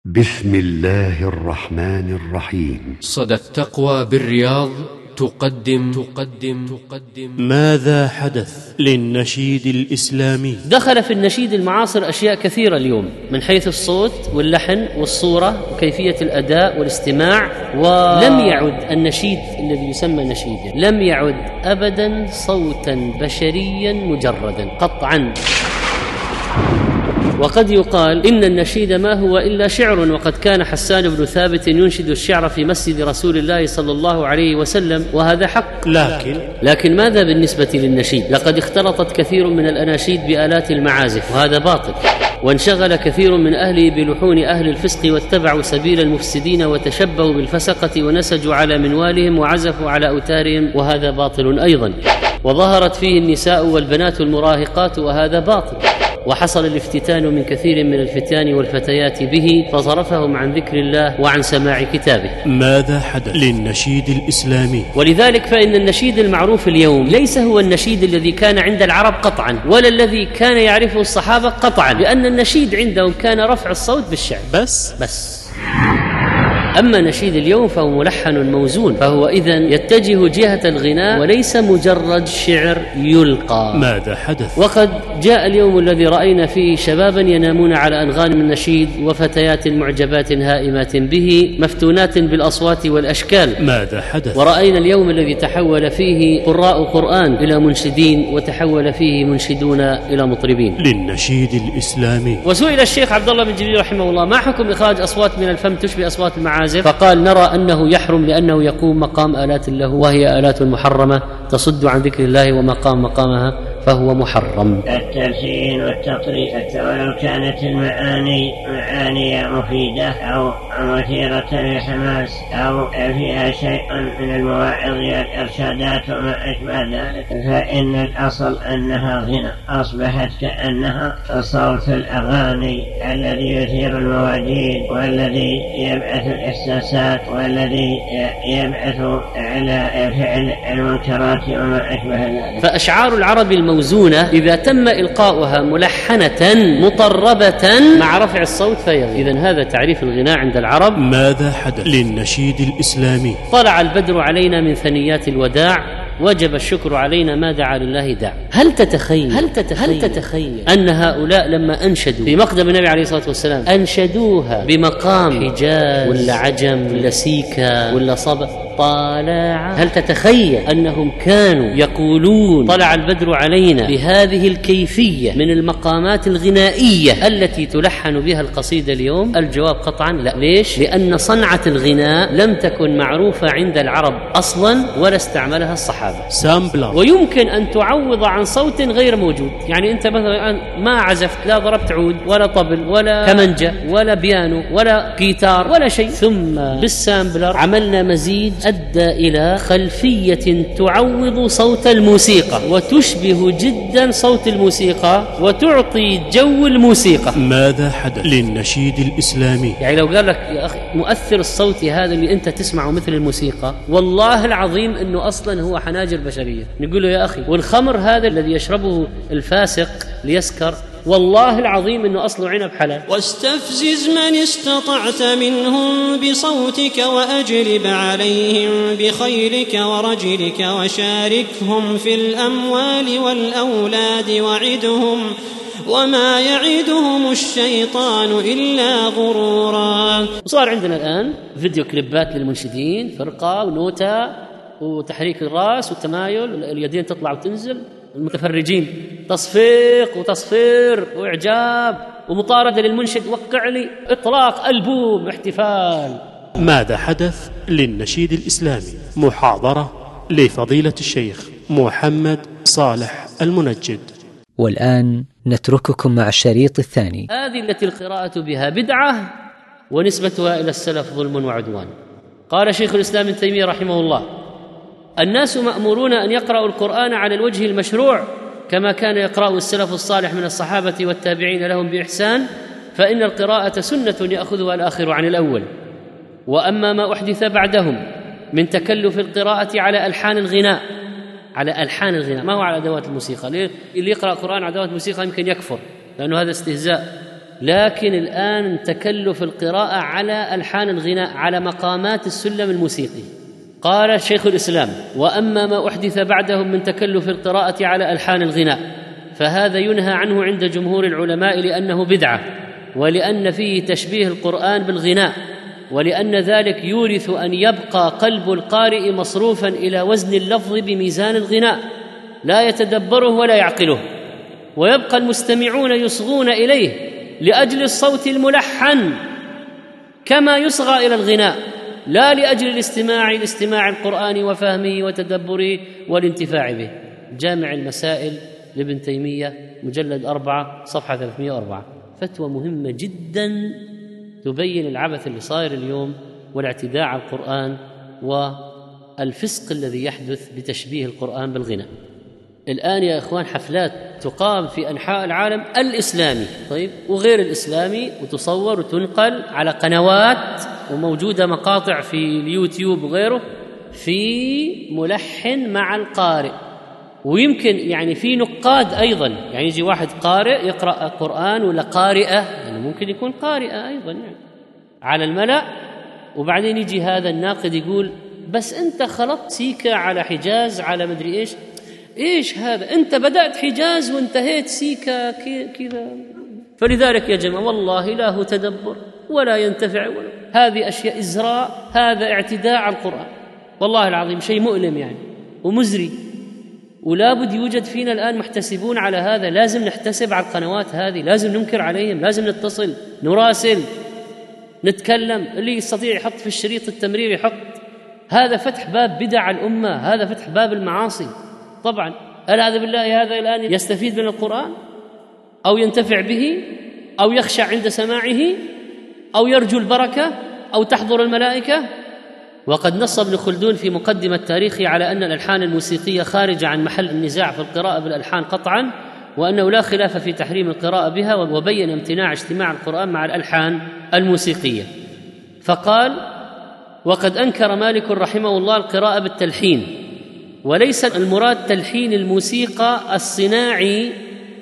بسم الله الرحمن الرحيم. صدى التقوى بالرياض تقدم ماذا حدث للنشيد الإسلامي؟ دخل في النشيد المعاصر أشياء كثيرة اليوم من حيث الصوت واللحن والصورة وكيفية الأداء والاستماع، ولم يعد النشيد الذي يسمى نشيدا لم يعد أبدا صوتا بشريا مجردا قطعا. وقد يقال إن النشيد ما هو إلا شعر، وقد كان حسان بن ثابت ينشد الشعر في مسجد رسول الله صلى الله عليه وسلم، وهذا حق. لكن ماذا بالنسبة للنشيد؟ لقد اختلطت كثير من الأناشيد بآلات المعازف، وهذا باطل. وانشغل كثير من أهله بلحون أهل الفسق واتبعوا سبيل المفسدين وتشبهوا بالفسقة ونسجوا على منوالهم وعزفوا على أوتارهم، وهذا باطل أيضا. وظهرت فيه النساء والبنات المراهقات، وهذا باطل. وحصل الافتتان من كثير من الفتيان والفتيات به، فصرفهم عن ذكر الله وعن سماع كتابه. ماذا حدث للنشيد الإسلامي؟ ولذلك فإن النشيد المعروف اليوم ليس هو النشيد الذي كان عند العرب قطعا، ولا الذي كان يعرفه الصحابة قطعا، لأن النشيد عندهم كان رفع الصوت بالشعر بس. أما نشيد اليوم فهو ملحن موزون، فهو إذن يتجه جهة الغناء وليس مجرد شعر يلقى. ماذا حدث؟ وقد جاء اليوم الذي رأينا فيه شبابا ينامون على أنغام النشيد، وفتيات معجبات هائمات به مفتونات بالأصوات والأشكال. ماذا حدث؟ ورأينا اليوم الذي تحول فيه قراء قرآن إلى منشدين، وتحول فيه منشدون إلى مطربين. للنشيد الإسلامي. وسئل الشيخ عبد الله بن جبريل رحمه الله: ما حكم إخراج أصوات من الفم تشبه أصوات المعازف؟ فقال: نرى أنه يحرم، لأنه يقوم مقام آلات الله، وهي آلات محرمة تصد عن ذكر الله، ومقام مقامها فهو محرم. التلحين والتطريق حتى ولو كانت المعاني مفيدة أو مثيرة للحماس أو فيها شيء من المواعظ والإرشادات وما أشبه ذلك، فإن الأصل أنها غنى، أصبحت كأنها صوت الأغاني الذي يثير المواجيد، والذي يبعث الإحساسات، والذي يبعث على فعل المنكرات وما أشبه ذلك. فأشعار العرب الموزونة إذا تم إلقاؤها ملحنة مطربة مع رفع الصوت فيغني. إذن هذا تعريف الغناء عند العرب. ماذا حدث للنشيد الإسلامي؟ طلع البدر علينا من ثنيات الوداع، وجب الشكر علينا ما دعا لله داع. هل تتخيل أن هؤلاء لما أنشدوا في مقدم النبي عليه الصلاة والسلام أنشدوها بمقام حجاز ولا عجم ولا سيكا ولا صبا طالع؟ هل تتخيل أنهم كانوا يقولون طلع البدر علينا بهذه الكيفية من المقامات الغنائية التي تلحن بها القصيدة اليوم؟ الجواب قطعا لا. ليش؟ لأن صنعة الغناء لم تكن معروفة عند العرب أصلا، ولا استعملها الصحابة. سامبلر. ويمكن أن تعوض عن صوت غير موجود. يعني أنت مثلا ما عزفت، لا ضربت عود ولا طبل ولا كمنجة ولا بيانو ولا جيتار ولا شيء، ثم بالسامبلر عملنا مزيج أدى إلى خلفية تعوض صوت الموسيقى وتشبه جدا صوت الموسيقى وتعطي جو الموسيقى. ماذا حدث للنشيد الإسلامي؟ يعني لو قال لك يا أخي مؤثر الصوتي هذا اللي أنت تسمعه مثل الموسيقى، والله العظيم أنه أصلا هو حناجر بشرية. نقول له يا أخي والخمر هذا الذي يشربه الفاسق ليسكر، والله العظيم إنه أصله عنب حلال. واستفزز من استطعت منهم بصوتك وأجلب عليهم بخيلك ورجلك وشاركهم في الأموال والأولاد وعدهم وما يعدهم الشيطان إلا غرورا. وصار عندنا الآن فيديو كليبات للمنشدين، فرقة ونوتة وتحريك الرأس والتمايل، اليدين تطلع وتنزل، المتفرجين تصفيق وتصفير وإعجاب ومطاردة للمنشد، وقع لي إطلاق ألبوم احتفال. ماذا حدث للنشيد الإسلامي؟ محاضرة لفضيلة الشيخ محمد صالح المنجد. والآن نترككم مع الشريط الثاني. هذه التي القراءة بها بدعة ونسبتها إلى السلف ظلم وعدوان. قال شيخ الإسلام ابن تيمية رحمه الله: الناس مأمورون أن يقرأوا القرآن على الوجه المشروع كما كان يقرأ السلف الصالح من الصحابة والتابعين لهم بإحسان، فإن القراءة سنة يأخذها الآخر عن الأول. وأما ما أحدث بعدهم من تكلف القراءة على ألحان الغناء، ما هو على أدوات الموسيقى. اللي يقرأ قرآن على أدوات الموسيقى يمكن يكفر، لأنه هذا استهزاء لكن الآن تكلف القراءة على ألحان الغناء، على مقامات السلم الموسيقي. قال شيخ الإسلام: وأما ما أحدث بعدهم من تكلف القراءة على ألحان الغناء فهذا ينهى عنه عند جمهور العلماء، لأنه بدعة، ولأن فيه تشبيه القرآن بالغناء، ولأن ذلك يورث أن يبقى قلب القارئ مصروفا إلى وزن اللفظ بميزان الغناء لا يتدبره ولا يعقله، ويبقى المستمعون يصغون إليه لأجل الصوت الملحن كما يصغى إلى الغناء، لا لأجل الاستماع القرآن وفهمه وتدبره والانتفاع به. جامع المسائل لابن تيمية مجلد 4 صفحة 304. فتوى مهمة جدا تبين العبث اللي صاير اليوم والاعتداء على القرآن والفسق الذي يحدث بتشبيه القرآن بالغناء. الآن يا إخوان حفلات تقام في أنحاء العالم الإسلامي، طيب، وغير الإسلامي، وتصور وتنقل على قنوات، وموجودة مقاطع في اليوتيوب وغيره، في ملحن مع القارئ، ويمكن يعني في نقاد أيضا، يعني يجي واحد قارئ يقرأ القرآن ولا قارئة، يعني ممكن يكون قارئة أيضا يعني على الملأ، وبعدين يجي هذا الناقد يقول: بس أنت خلطت سيكا على حجاز على مدري إيش هذا، أنت بدأت حجاز وانتهيت سيكا كذا. فلذلك يا جماعة والله لا هو تدبر ولا ينتفع، هذه أشياء إزراء، هذا اعتداء على القرآن، والله العظيم شيء مؤلم يعني ومزري. ولا بد يوجد فينا الآن محتسبون على هذا، لازم نحتسب على القنوات هذه، لازم ننكر عليهم، لازم نتصل، نراسل، نتكلم، اللي يستطيع يحط في الشريط التمرير يحط. هذا فتح باب بدع الأمة، هذا فتح باب المعاصي. طبعا ألا بالله هذا الآن يستفيد من القرآن أو ينتفع به أو يخشع عند سماعه أو يرجو البركة أو تحضر الملائكة؟ وقد نص ابن خلدون في مقدمة تاريخه على أن الألحان الموسيقية خارجة عن محل النزاع في القراءة بالألحان قطعا، وأنه لا خلاف في تحريم القراءة بها، وبين امتناع اجتماع القرآن مع الألحان الموسيقية. فقال: وقد أنكر مالك رحمه الله القراءة بالتلحين، وليس المراد تلحين الموسيقى الصناعي،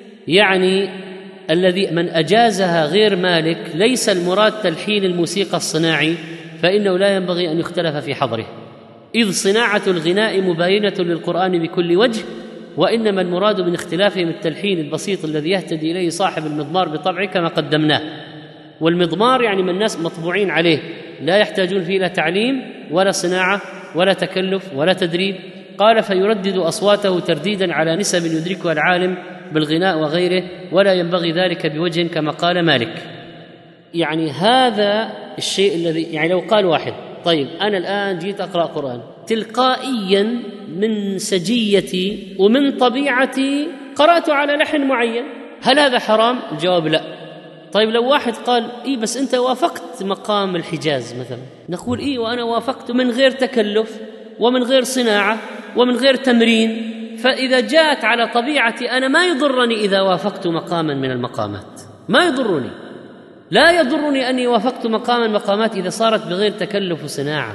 يعني الذي من أجازها غير مالك، ليس المراد تلحين الموسيقى الصناعي، فإنه لا ينبغي أن يختلف في حظره، إذ صناعة الغناء مباينة للقرآن بكل وجه، وإنما المراد من اختلافهم التلحين البسيط الذي يهتدي إليه صاحب المضمار بطبعه كما قدمناه. والمضمار يعني من الناس مطبوعين عليه، لا يحتاجون فيه لا تعليم ولا صناعة ولا تكلف ولا تدريب. قال: فيردد أصواته ترديدا على نسب يدركها العالم بالغناء وغيره، ولا ينبغي ذلك بوجه كما قال مالك. يعني هذا الشيء الذي، يعني لو قال واحد: طيب أنا الآن جيت أقرأ قرآن، تلقائيا من سجيتي ومن طبيعتي قرأت على لحن معين، هل هذا حرام؟ الجواب لا. طيب لو واحد قال: بس أنت وافقت مقام الحجاز مثلا، نقول وأنا وافقت من غير تكلف ومن غير صناعة ومن غير تمرين، فإذا جاءت على طبيعتي أنا ما يضرني إذا وافقت مقاما من المقامات، ما يضرني، لا يضرني أني وافقت مقاما من المقامات إذا صارت بغير تكلف وصناعة.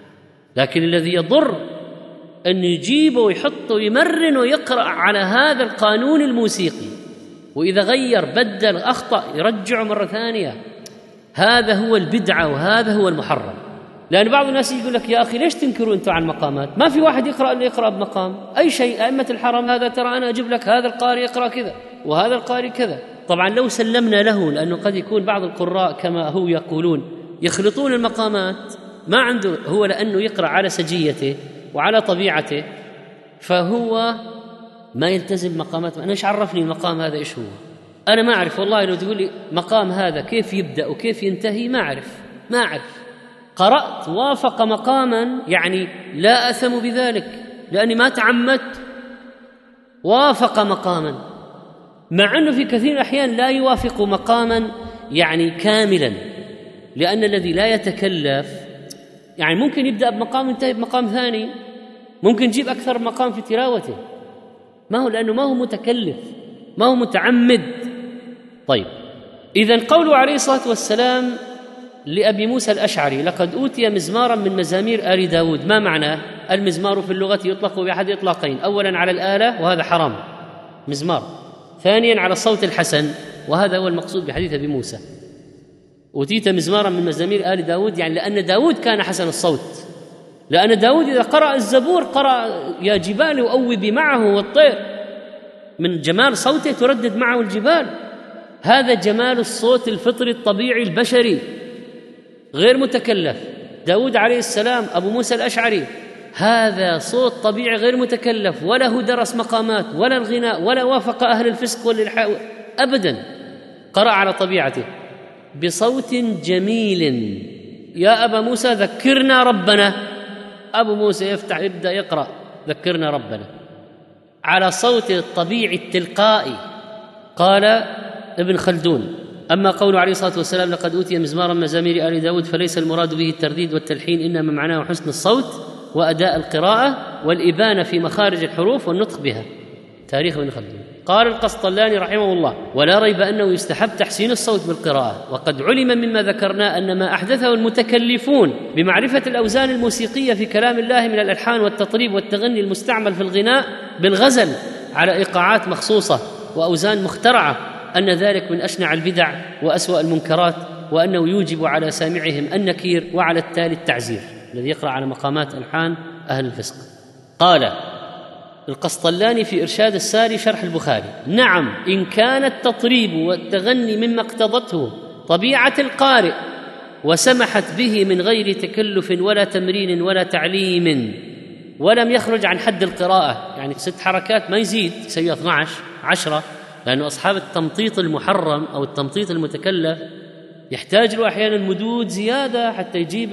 لكن الذي يضر أن يجيبه ويحطه ويمرن ويقرأ على هذا القانون الموسيقي، وإذا غير بدل أخطأ يرجعه مرة ثانية. هذا هو البدعة وهذا هو المحرم. لأن بعض الناس يقول لك: يا أخي ليش تنكروا أنتم عن المقامات؟ ما في واحد يقرأ اللي يقرأ بمقام أي شيء. أئمة الحرم هذا ترى أنا أجيب لك هذا القارئ يقرأ كذا وهذا القارئ كذا. طبعا لو سلمنا له، لأنه قد يكون بعض القراء كما هو يقولون يخلطون المقامات، ما عنده هو، لأنه يقرأ على سجيته وعلى طبيعته، فهو ما يلتزم مقامات. أنا إيش عرفني المقام هذا إيش هو؟ أنا ما أعرف والله. لو تقول لي مقام هذا كيف يبدأ وكيف ينتهي ما أعرف. قرأت وافق مقاما يعني لا أثم بذلك، لأني ما تعمدت، وافق مقاما، مع أنه في كثير من الأحيان لا يوافق مقاما يعني كاملا، لأن الذي لا يتكلف يعني ممكن يبدأ بمقام ينتهي بمقام ثاني، ممكن يجيب أكثر مقام في تلاوته، ما هو لأنه ما هو متكلف، ما هو متعمد. طيب إذن قوله عليه الصلاة والسلام لأبي موسى الأشعري: لقد أوتي مزمارا من مزامير آل داود. ما معناه؟ المزمار في اللغة يطلق بأحد إطلاقين: أولا على الآلة وهذا حرام مزمار، ثانيا على الصوت الحسن وهذا هو المقصود بحديث أبي موسى: أوتيت مزمارا من مزامير آل داود، يعني لأن داود كان حسن الصوت، لأن داود إذا قرأ الزبور قرأ يا جبال أوبي معه والطير، من جمال صوته تردد معه الجبال. هذا جمال الصوت الفطري الطبيعي البشري غير متكلف. داود عليه السلام، أبو موسى الأشعري، هذا صوت طبيعي غير متكلف، ولا هو درس مقامات ولا الغناء ولا وافق أهل الفسق والإلحاء أبدا، قرأ على طبيعته بصوت جميل. يا أبا موسى ذكرنا ربنا، أبو موسى يبدأ يقرأ ذكرنا ربنا على صوت الطبيعي التلقائي. قال ابن خلدون: أما قوله عليه الصلاة والسلام لقد أوتي مزمارا مزامير آل داود فليس المراد به الترديد والتلحين، إنما معناه حسن الصوت وأداء القراءة والإبانة في مخارج الحروف والنطق بها. تاريخ ابن خلدون. قال القسطلاني رحمه الله: ولا ريب أنه يستحب تحسين الصوت بالقراءة، وقد علم مما ذكرنا أن ما أحدثه المتكلفون بمعرفة الأوزان الموسيقية في كلام الله من الألحان والتطريب والتغني المستعمل في الغناء بالغزل على إيقاعات مخصوصة وأوزان مخترعة، أن ذلك من أشنع البدع وأسوأ المنكرات، وأنه يوجب على سامعهم النكير وعلى التالي التعزير الذي يقرأ على مقامات ألحان أهل الفسق. قال القسطلاني في إرشاد الساري شرح البخاري: نعم، إن كان التطريب والتغني مما اقتضته طبيعة القارئ وسمحت به من غير تكلف ولا تمرين ولا تعليم، ولم يخرج عن حد القراءة، يعني 6 حركات ما يزيد، يسوي 12 10، لأنه أصحاب التمطيط المحرم أو التمطيط المتكلف يحتاج له أحيانا مدود زيادة حتى يجيب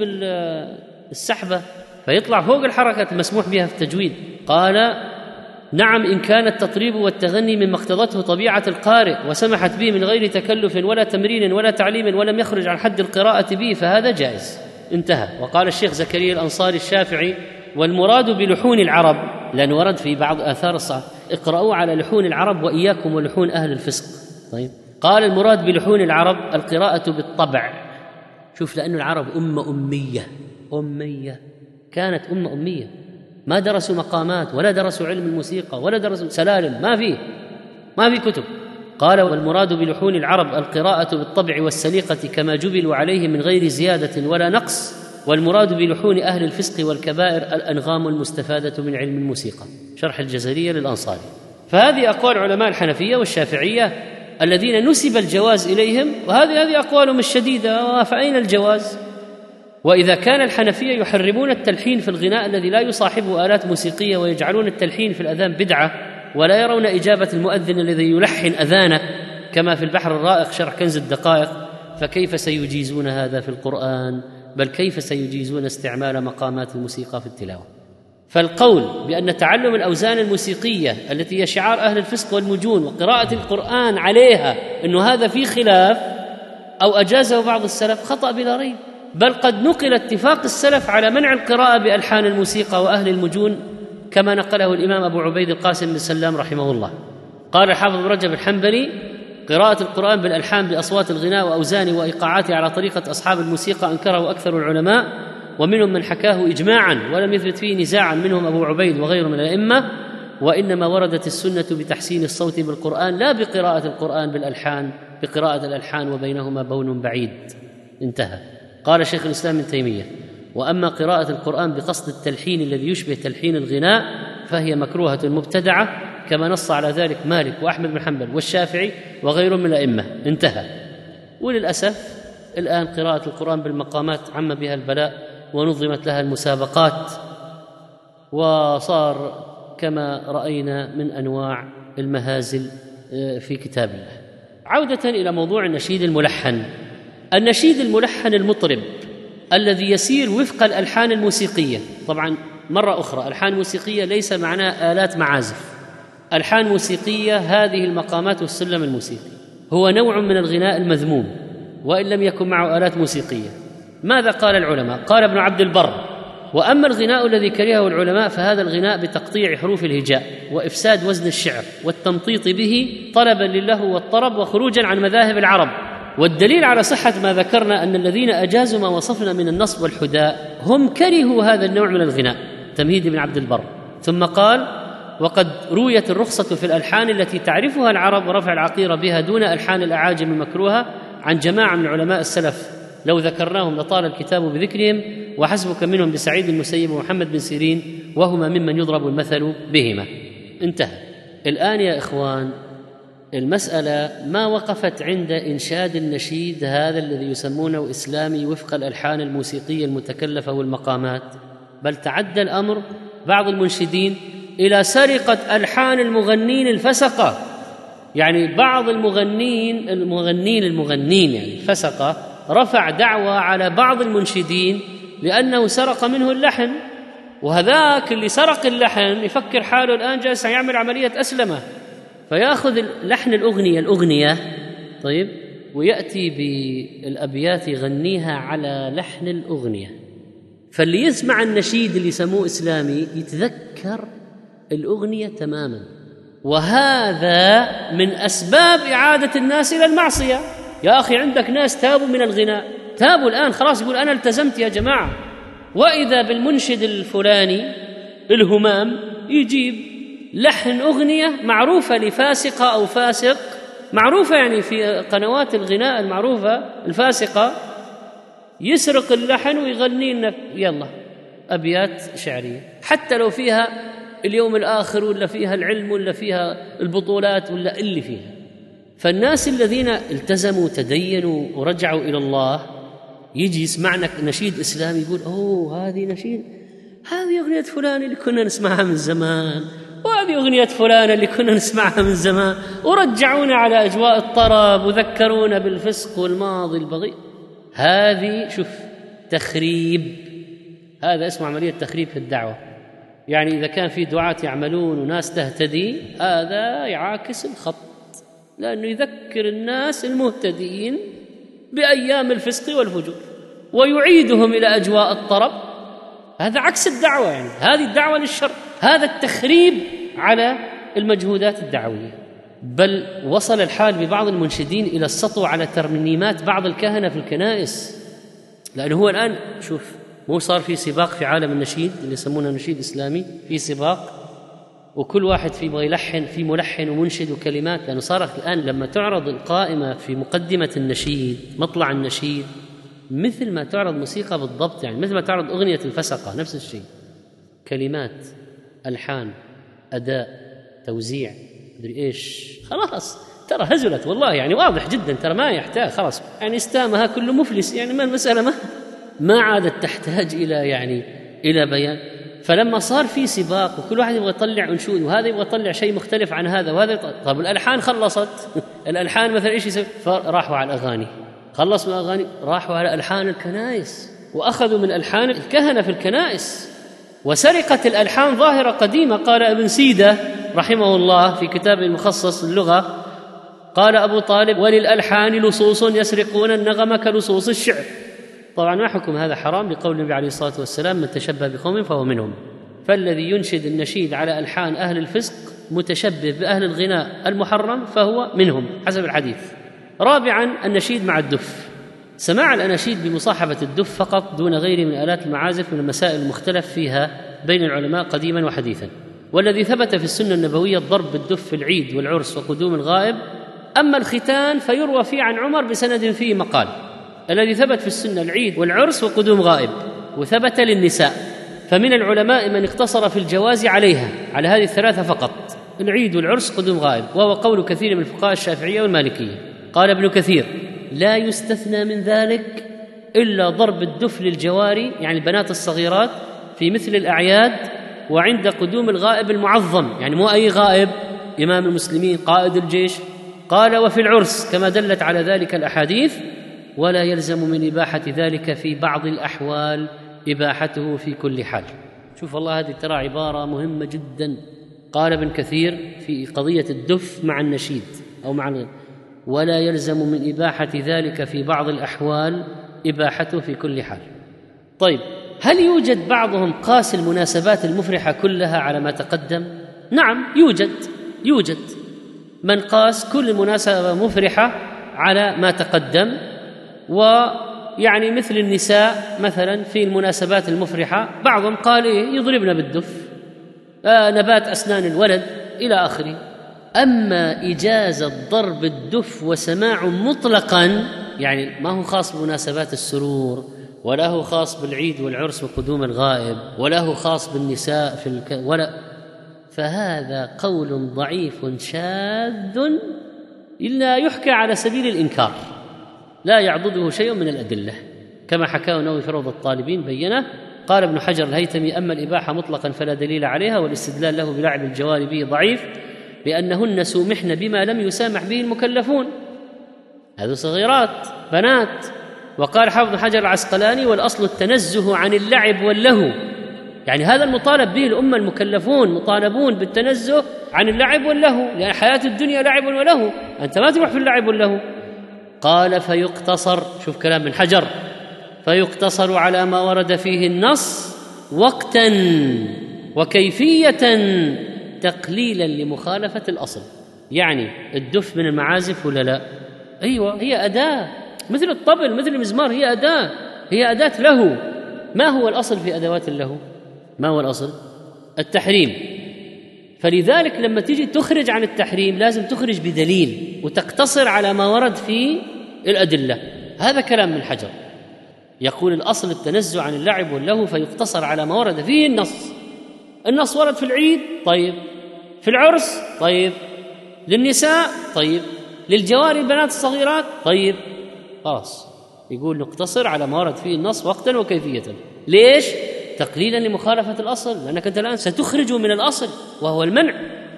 السحبة فيطلع فوق الحركة المسموح بها في التجويد. قال: نعم، إن كان التطريب والتغني مما اقتضته طبيعة القارئ وسمحت به من غير تكلف ولا تمرين ولا تعليم ولم يخرج عن حد القراءة به فهذا جائز. انتهى. وقال الشيخ زكريا الأنصاري الشافعي: والمراد بلحون العرب، لأن ورد في بعض آثار الصحابة: اقرأوا على لحون العرب وإياكم ولحون أهل الفسق. طيب، قال المراد بلحون العرب القراءة بالطبع. شوف، لأن العرب أمية كانت أمية، ما درسوا مقامات ولا درسوا علم الموسيقى ولا درسوا سلالم، ما في كتب. قال: والمراد بلحون العرب القراءة بالطبع والسليقة كما جبلوا عليه من غير زيادة ولا نقص، والمراد بلحون أهل الفسق والكبائر الأنغام المستفادة من علم الموسيقى. شرح الجزرية للأنصاري. فهذه أقوال علماء الحنفية والشافعية الذين نسب الجواز إليهم، وهذه أقوالهم الشديدة. فأين الجواز؟ وإذا كان الحنفية يحرمون التلحين في الغناء الذي لا يصاحبه آلات موسيقية، ويجعلون التلحين في الأذان بدعة، ولا يرون إجابة المؤذن الذي يلحن أذانه كما في البحر الرائق شرح كنز الدقائق، فكيف سيجيزون هذا في القرآن؟ بل كيف سيجيزون استعمال مقامات الموسيقى في التلاوة؟ فالقول بأن تعلم الأوزان الموسيقية التي هي شعار أهل الفسق والمجون وقراءة القرآن عليها أنه هذا في خلاف أو أجازه بعض السلف خطأ بلا ريب، بل قد نقل اتفاق السلف على منع القراءة بألحان الموسيقى وأهل المجون كما نقله الإمام أبو عبيد القاسم بن سلام رحمه الله. قال الحافظ بن رجب الحنبلي: قراءة القرآن بالألحان بأصوات الغناء وأوزانه وإيقاعاته على طريقة أصحاب الموسيقى أنكره أكثر العلماء، ومنهم من حكاه إجماعا ولم يثبت فيه نزاعا، منهم أبو عبيد وغيره من الأئمة. وإنما وردت السنة بتحسين الصوت بالقرآن لا بقراءة القرآن بالألحان، بقراءة الألحان وبينهما بون بعيد. انتهى. قال شيخ الإسلام ابن تيمية: وأما قراءة القرآن بقصد التلحين الذي يشبه تلحين الغناء فهي مكروهة مبتدعة، كما نص على ذلك مالك وأحمد بن حنبل والشافعي وغيرهم من الأئمة. انتهى. وللأسف الآن قراءة القرآن بالمقامات عم بها البلاء، ونظمت لها المسابقات، وصار كما رأينا من أنواع المهازل في كتاب الله. عودة إلى موضوع النشيد الملحن. النشيد الملحن المطرب الذي يسير وفق الألحان الموسيقية، طبعا مرة أخرى ألحان موسيقية ليس معناه آلات معازف، ألحان موسيقية هذه المقامات والسلم الموسيقي، هو نوع من الغناء المذموم وإن لم يكن معه آلات موسيقية. ماذا قال العلماء؟ قال ابن عبد البر: وأما الغناء الذي كرهه العلماء فهذا الغناء بتقطيع حروف الهجاء وإفساد وزن الشعر والتمطيط به طلبا للهو والطرب وخروجا عن مذاهب العرب. والدليل على صحة ما ذكرنا أن الذين أجازوا ما وصفنا من النصب والحداء هم كرهوا هذا النوع من الغناء. تمهيد ابن عبد البر. ثم قال: وقد رويت الرخصة في الألحان التي تعرفها العرب ورفع العقيرة بها دون ألحان الأعاجم المكروهة عن جماعة من علماء السلف لو ذكرناهم لطال الكتاب بذكرهم، وحسبك منهم بسعيد المسيب ومحمد بن سيرين، وهما ممن يضرب المثل بهما. انتهى. الآن يا إخوان، المسألة ما وقفت عند إنشاد النشيد هذا الذي يسمونه إسلامي وفق الألحان الموسيقية المتكلفة والمقامات، بل تعدى الأمر بعض المنشدين إلى سرقة ألحان المغنين الفسقة. يعني بعض المغنين يعني الفسقة رفع دعوى على بعض المنشدين لأنه سرق منه اللحن، وهذاك اللي سرق اللحن يفكر حاله الآن جالس يعمل عملية أسلمة، فيأخذ لحن الأغنية طيب ويأتي بالأبيات يغنيها على لحن الأغنية. فاللي يسمع النشيد اللي يسموه إسلامي يتذكر الأغنية تماما، وهذا من أسباب إعادة الناس إلى المعصية. يا أخي عندك ناس تابوا من الغناء، تابوا الآن خلاص، يقول أنا التزمت يا جماعة، وإذا بالمنشد الفلاني الهمام يجيب لحن أغنية معروفة لفاسقة أو فاسق، معروفة يعني في قنوات الغناء المعروفة الفاسقة، يسرق اللحن ويغني لنا يلا أبيات شعرية، حتى لو فيها اليوم الآخر ولا فيها العلم ولا فيها البطولات ولا اللي فيها. فالناس الذين التزموا تدينوا ورجعوا إلى الله يجي يسمعنا نشيد إسلامي يقول أوه هذه نشيد، هذه أغنية فلان اللي كنا نسمعها من زمان، وهذه أغنية فلان اللي كنا نسمعها من زمان، ورجعونا على أجواء الطرب وذكرونا بالفسق والماضي البغي. هذه شوف تخريب، هذا اسمه عملية تخريب في الدعوة. يعني إذا كان في دعاة يعملون وناس تهتدي، هذا يعاكس الخط، لأنه يذكر الناس المهتدين بأيام الفسق والفجور ويعيدهم إلى أجواء الطرب. هذا عكس الدعوة، يعني هذه الدعوة للشر، هذا التخريب على المجهودات الدعوية. بل وصل الحال ببعض المنشدين إلى السطو على ترنيمات بعض الكهنة في الكنائس، لأنه هو الآن شوف مو صار في سباق في عالم النشيد اللي يسمونه نشيد إسلامي، في سباق وكل واحد في يبغى يلحن، في ملحن ومنشد وكلمات، لأنه صار الآن لما تعرض القائمة في مقدمة النشيد مطلع النشيد مثل ما تعرض موسيقى بالضبط، يعني مثل ما تعرض أغنية الفسقة نفس الشيء، كلمات ألحان أداء توزيع مدري إيش، خلاص ترى هزلت والله، يعني واضح جدا ترى ما يحتاج خلاص، يعني استامها كله مفلس، يعني ما المسألة ما عادت تحتاج إلى بيان. فلما صار في سباق وكل واحد يبغى يطلع أنشود وهذا يبغى يطلع شيء مختلف عن هذا وهذا، طب الألحان خلصت الألحان مثلا إيش يسوي؟ فراحوا على الأغاني، خلصوا من الأغاني راحوا على ألحان الكنائس وأخذوا من ألحان الكهنة في الكنائس. وسرقة الألحان ظاهرة قديمة. قال ابن سيدة رحمه الله في كتابه المخصص اللغة، قال أبو طالب: وللألحان لصوص يسرقون النغم كلصوص الشعر. طبعا ما حكم هذا؟ حرام، لقول النبي عليه الصلاة والسلام: من تشبه بقوم فهو منهم. فالذي ينشد النشيد على ألحان أهل الفسق متشبه بأهل الغناء المحرم فهو منهم حسب الحديث. رابعا النشيد مع الدف، سماع الأناشيد بمصاحبة الدف فقط دون غيره من آلات المعازف من المسائل المختلف فيها بين العلماء قديما وحديثا. والذي ثبت في السنة النبوية الضرب بالدف في العيد والعرس وقدوم الغائب. أما الختان فيروى فيه عن عمر بسند فيه مقال. الذي ثبت في السنة العيد والعرس وقدوم غائب، وثبت للنساء، فمن العلماء من اقتصر في الجواز عليها، على هذه الثلاثة فقط، العيد والعرس قدوم غائب، وهو قول كثير من الفقهاء الشافعية والمالكية. قال ابن كثير: لا يستثنى من ذلك إلا ضرب الدف للجواري، يعني البنات الصغيرات، في مثل الأعياد وعند قدوم الغائب المعظم، يعني مو أي غائب، إمام المسلمين، قائد الجيش. قال: وفي العرس كما دلت على ذلك الأحاديث، ولا يلزم من إباحة ذلك في بعض الأحوال إباحته في كل حال. شوف والله هذه ترى عبارة مهمة جدا. قال ابن كثير في قضية الدف مع النشيد أو مع الغناء: ولا يلزم من إباحة ذلك في بعض الأحوال إباحته في كل حال. طيب، هل يوجد بعضهم قاس المناسبات المفرحة كلها على ما تقدم؟ نعم، يوجد من قاس كل مناسبة مفرحة على ما تقدم، ويعني مثل النساء مثلا في المناسبات المفرحة بعضهم قال يضربن بالدف، نبات أسنان الولد إلى آخره. أما إجازة ضرب الدف وسماع مطلقا، يعني ما هو خاص بمناسبات السرور، ولا هو خاص بالعيد والعرس وقدوم الغائب، ولا هو خاص بالنساء ولا، فهذا قول ضعيف شاذ إلا يحكى على سبيل الإنكار، لا يعضده شيء من الأدلة، كما حكاه النووي في روض الطالبين بينه. قال ابن حجر الهيثمي: أما الإباحة مطلقا فلا دليل عليها، والاستدلال له بلعب الجوار به ضعيف، بأنهن سومحن بما لم يسامح به المكلفون، هذو صغيرات بنات. وقال حافظ ابن حجر العسقلاني: والأصل التنزه عن اللعب واللهو، يعني هذا المطالب به الأمة، المكلفون مطالبون بالتنزه عن اللعب واللهو، لأن حياة الدنيا لعب ولهو، أنت ما تروح في اللعب واللهو. قال: فيقتصر، شوف كلام ابن حجر، فيقتصر على ما ورد فيه النص وقتا وكيفية تقليلا لمخالفة الأصل. يعني الدف من المعازف ولا لا؟ أيوة، هي أداة مثل الطبل مثل المزمار، هي أداة، هي أداة لهو. ما هو الأصل في أدوات اللهو؟ ما هو الأصل؟ التحريم. فلذلك لما تيجي تخرج عن التحريم لازم تخرج بدليل وتقتصر على ما ورد في الأدلة. هذا كلام من حجر، يقول الأصل التنزه عن اللعب واللهو، فيقتصر على ما ورد فيه النص. النص ورد في العيد، طيب، في العرس، طيب، للنساء، طيب، للجواري البنات الصغيرات، طيب، خلاص. يقول نقتصر على ما ورد فيه النص وقتا وكيفية. ليش؟ تقليلا لمخالفة الأصل، لأنك أنت الآن ستخرج من الأصل وهو المنع.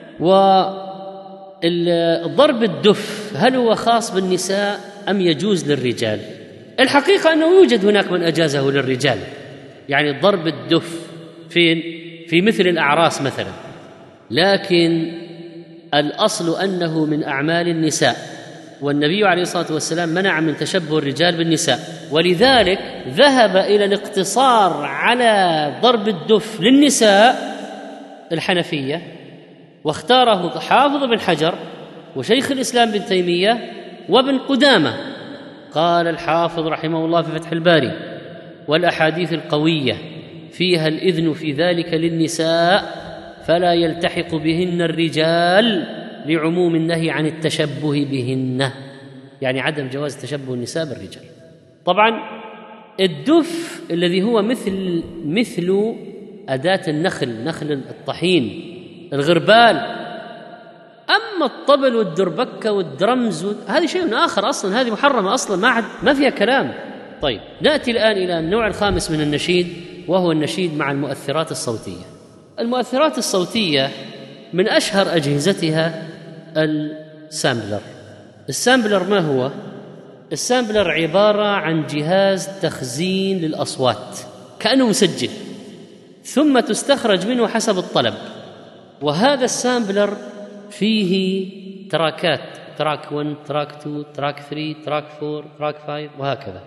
والضرب الدف هل هو خاص بالنساء أم يجوز للرجال؟ الحقيقة أنه يوجد هناك من أجازه للرجال، يعني ضرب الدف في مثل الأعراس مثلا، لكن الأصل أنه من أعمال النساء، والنبي عليه الصلاة والسلام منع من تشبه الرجال بالنساء، ولذلك ذهب إلى الاقتصار على ضرب الدف للنساء الحنفية، واختاره حافظ بن حجر وشيخ الإسلام بن تيمية وابن قدامة. قال الحافظ رحمه الله في فتح الباري: والأحاديث القوية فيها الإذن في ذلك للنساء، فلا يلتحق بهن الرجال، لعموم النهي عن التشبه بهن، يعني عدم جواز تشبه النساء بالرجال. طبعا الدف الذي هو مثل أداة النخل، نخل الطحين، الغربال. أما الطبل والدربكة والدرمز هذه شيء آخر أصلا، هذه محرمة أصلا، ما فيها كلام. طيب، نأتي الآن إلى النوع الخامس من النشيد، وهو النشيد مع المؤثرات الصوتية. المؤثرات الصوتية من أشهر أجهزتها السامبلر. السامبلر ما هو؟ السامبلر عبارة عن جهاز تخزين للأصوات، كأنه مسجل، ثم تستخرج منه حسب الطلب. وهذا السامبلر فيه تراكات، تراك 1، تراك 2، تراك 3، تراك 4، تراك 5، وهكذا.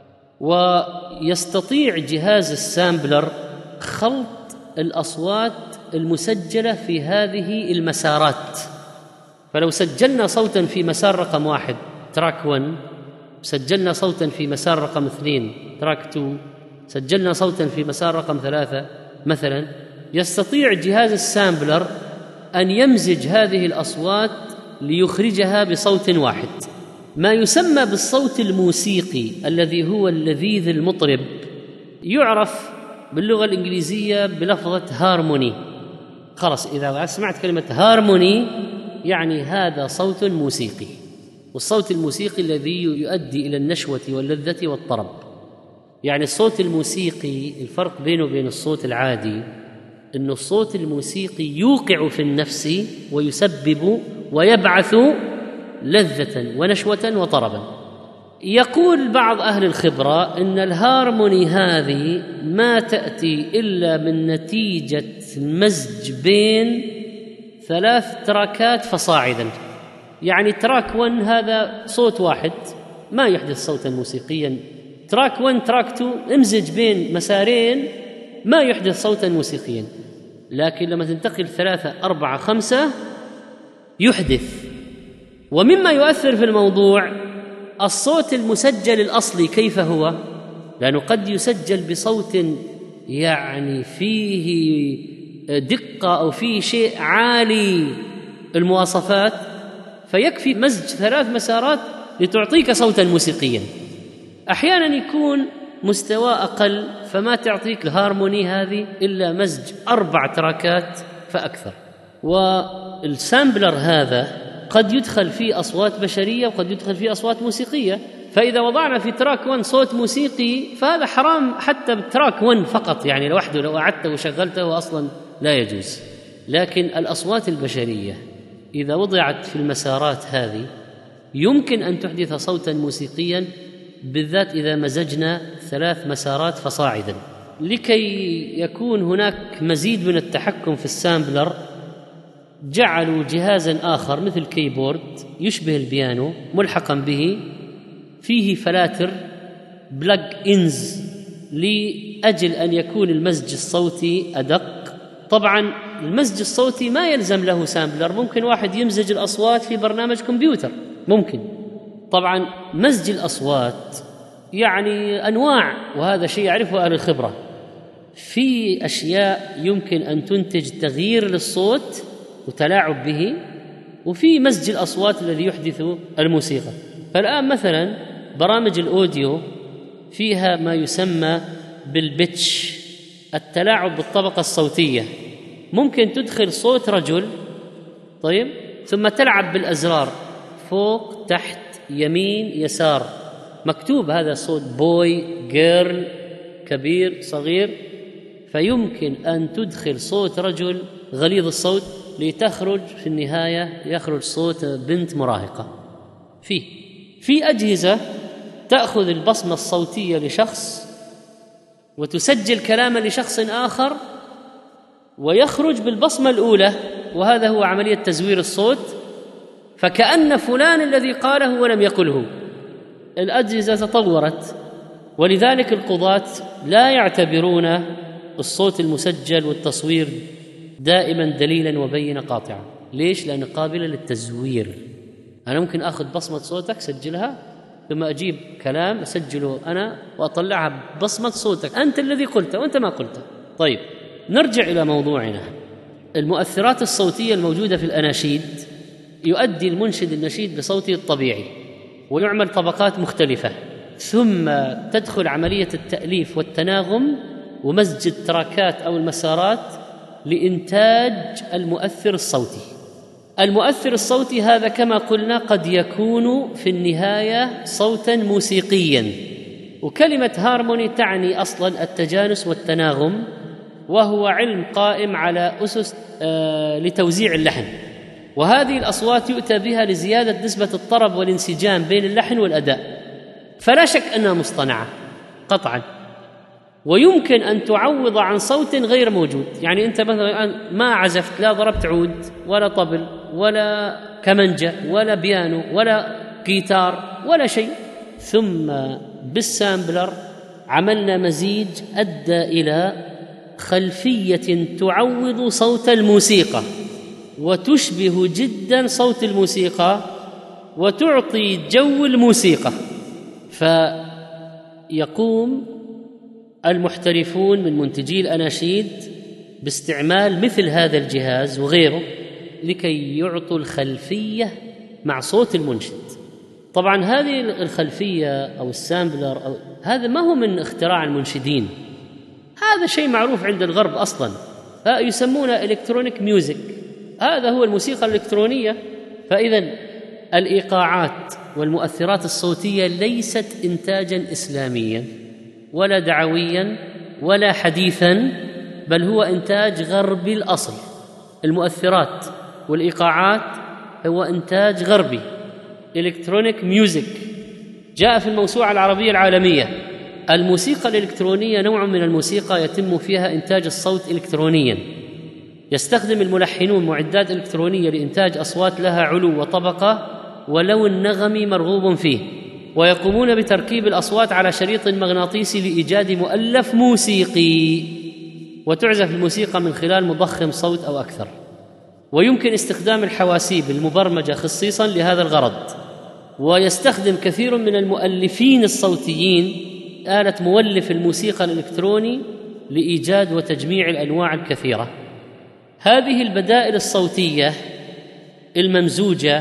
ويستطيع جهاز السامبلر خلط الأصوات المسجلة في هذه المسارات. فلو سجلنا صوتا في مسار رقم 1 تراك 1، سجلنا صوتا في مسار رقم 2 تراك 2، سجلنا صوتا في مسار رقم 3 مثلا، يستطيع جهاز السامبلر أن يمزج هذه الأصوات ليخرجها بصوت واحد، ما يسمى بالصوت الموسيقي الذي هو اللذيذ المطرب، يعرف باللغة الإنجليزية بلفظة هارموني. خلاص، إذا سمعت كلمة هارموني يعني هذا صوت موسيقي، والصوت الموسيقي الذي يؤدي إلى النشوة واللذة والطرب. يعني الصوت الموسيقي الفرق بينه وبين الصوت العادي أن الصوت الموسيقي يوقع في النفس ويسبب ويبعث لذة ونشوة وطربا. يقول بعض أهل الخبرة إن الهارموني هذه ما تأتي إلا من نتيجة مزج بين 3 تراكات فصاعدا. يعني تراك 1 هذا صوت واحد ما يحدث صوتا موسيقيا، تراك 1 تراك 2 امزج بين مسارين ما يحدث صوتا موسيقيا. لكن لما تنتقل 3 4 5 يحدث. ومما يؤثر في الموضوع الصوت المسجل الأصلي كيف هو، لأنه قد يسجل بصوت يعني فيه دقة أو فيه شيء عالي المواصفات، فيكفي مزج 3 مسارات لتعطيك صوتا موسيقيا. أحيانا يكون مستوى أقل فما تعطيك الهارموني هذه إلا مزج 4 تراكات فأكثر. والسامبلر هذا قد يدخل فيه أصوات بشرية وقد يدخل فيه أصوات موسيقية، فإذا وضعنا في تراك 1 صوت موسيقي فهذا حرام حتى بتراك 1 فقط، يعني لوحده لو قعدته وشغلته أصلا لا يجوز. لكن الأصوات البشرية إذا وضعت في المسارات هذه يمكن أن تحدث صوتا موسيقيا، بالذات إذا مزجنا 3 مسارات فصاعدا. لكي يكون هناك مزيد من التحكم في السامبلر جعلوا جهازا آخر مثل كيبورد يشبه البيانو ملحقا به، فيه فلاتر بلاج إنز لأجل أن يكون المزج الصوتي أدق. طبعا المزج الصوتي ما يلزم له سامبلر، ممكن واحد يمزج الأصوات في برنامج كمبيوتر ممكن. طبعا مزج الأصوات يعني أنواع، وهذا شيء يعرفه أهل الخبرة. في أشياء يمكن أن تنتج تغيير للصوت وتلاعب به، وفي مزج الأصوات الذي يحدث الموسيقى. فالآن مثلا برامج الأوديو فيها ما يسمى بالبيتش، التلاعب بالطبقة الصوتية. ممكن تدخل صوت رجل طيب ثم تلعب بالأزرار فوق تحت يمين يسار، مكتوب هذا صوت بوي جيرل كبير صغير، فيمكن أن تدخل صوت رجل غليظ الصوت لتخرج في النهاية يخرج صوت بنت مراهقة. في أجهزة تأخذ البصمة الصوتية لشخص وتسجل كلاما لشخص آخر ويخرج بالبصمة الأولى، وهذا هو عملية تزوير الصوت، فكأن فلان الذي قاله ولم يقله. الأجهزة تطورت، ولذلك القضاة لا يعتبرون الصوت المسجل والتصوير دائما دليلا وبينة قاطعة. ليش؟ لأنه قابلة للتزوير. أنا ممكن أخذ بصمة صوتك سجلها ثم أجيب كلام أسجله أنا وأطلعها بصمة صوتك، أنت الذي قلته وأنت ما قلته. طيب نرجع إلى موضوعنا. المؤثرات الصوتية الموجودة في الأناشيد يؤدي المنشد النشيد بصوته الطبيعي ويعمل طبقات مختلفة، ثم تدخل عملية التأليف والتناغم ومزج التراكات أو المسارات لإنتاج المؤثر الصوتي. المؤثر الصوتي هذا كما قلنا قد يكون في النهاية صوتا موسيقيا، وكلمة هارموني تعني أصلا التجانس والتناغم، وهو علم قائم على أسس لتوزيع اللحن، وهذه الأصوات يؤتى بها لزيادة نسبة الطرب والانسجام بين اللحن والأداء، فلا شك أنها مصطنعة قطعا، ويمكن أن تعوض عن صوت غير موجود. يعني أنت مثلا ما عزفت، لا ضربت عود ولا طبل ولا كمنجة ولا بيانو ولا جيتار ولا شيء، ثم بالسامبلر عملنا مزيج أدى إلى خلفية تعوض صوت الموسيقى وتشبه جدا صوت الموسيقى وتعطي جو الموسيقى. فيقوم المحترفون من منتجي الأناشيد باستعمال مثل هذا الجهاز وغيره لكي يعطوا الخلفية مع صوت المنشد. طبعا هذه الخلفية أو السامبلر هذا ما هو من اختراع المنشدين، هذا شيء معروف عند الغرب أصلا، يسمونه إلكترونيك ميوزك، هذا هو الموسيقى الإلكترونية. فإذا الإيقاعات والمؤثرات الصوتية ليست إنتاجا إسلاميا ولا دعويا ولا حديثا، بل هو إنتاج غربي الأصل. المؤثرات والإيقاعات هو إنتاج غربي، إلكترونيك ميوزك، جاء في الموسوعة العربية العالمية. الموسيقى الإلكترونية نوع من الموسيقى يتم فيها إنتاج الصوت إلكترونيا، يستخدم الملحنون معدات إلكترونية لإنتاج أصوات لها علو وطبقة ولون نغمي مرغوب فيه، ويقومون بتركيب الأصوات على شريط مغناطيسي لإيجاد مؤلف موسيقي، وتعزف الموسيقى من خلال مضخم صوت أو أكثر. ويمكن استخدام الحواسيب المبرمجة خصيصا لهذا الغرض. ويستخدم كثير من المؤلفين الصوتيين آلة مولف الموسيقى الإلكتروني لإيجاد وتجميع الأنواع الكثيرة. هذه البدائل الصوتية الممزوجة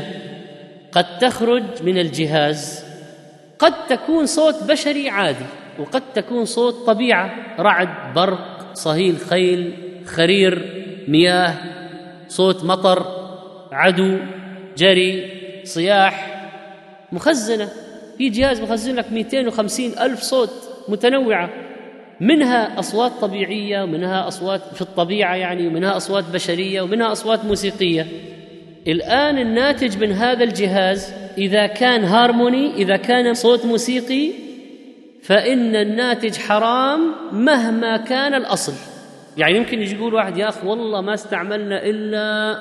قد تخرج من الجهاز، قد تكون صوت بشري عادي، وقد تكون صوت طبيعة، رعد، برق، صهيل خيل، خرير مياه، صوت مطر، عدو، جري، صياح، مخزنة في جهاز مخزن لك 250,000 صوت متنوعة، منها أصوات طبيعية ومنها أصوات في الطبيعة يعني، ومنها أصوات بشرية ومنها أصوات موسيقية. الآن الناتج من هذا الجهاز إذا كان هارموني، إذا كان صوت موسيقي، فإن الناتج حرام مهما كان الأصل. يعني يمكن يجي يقول واحد يا أخي والله ما استعملنا إلا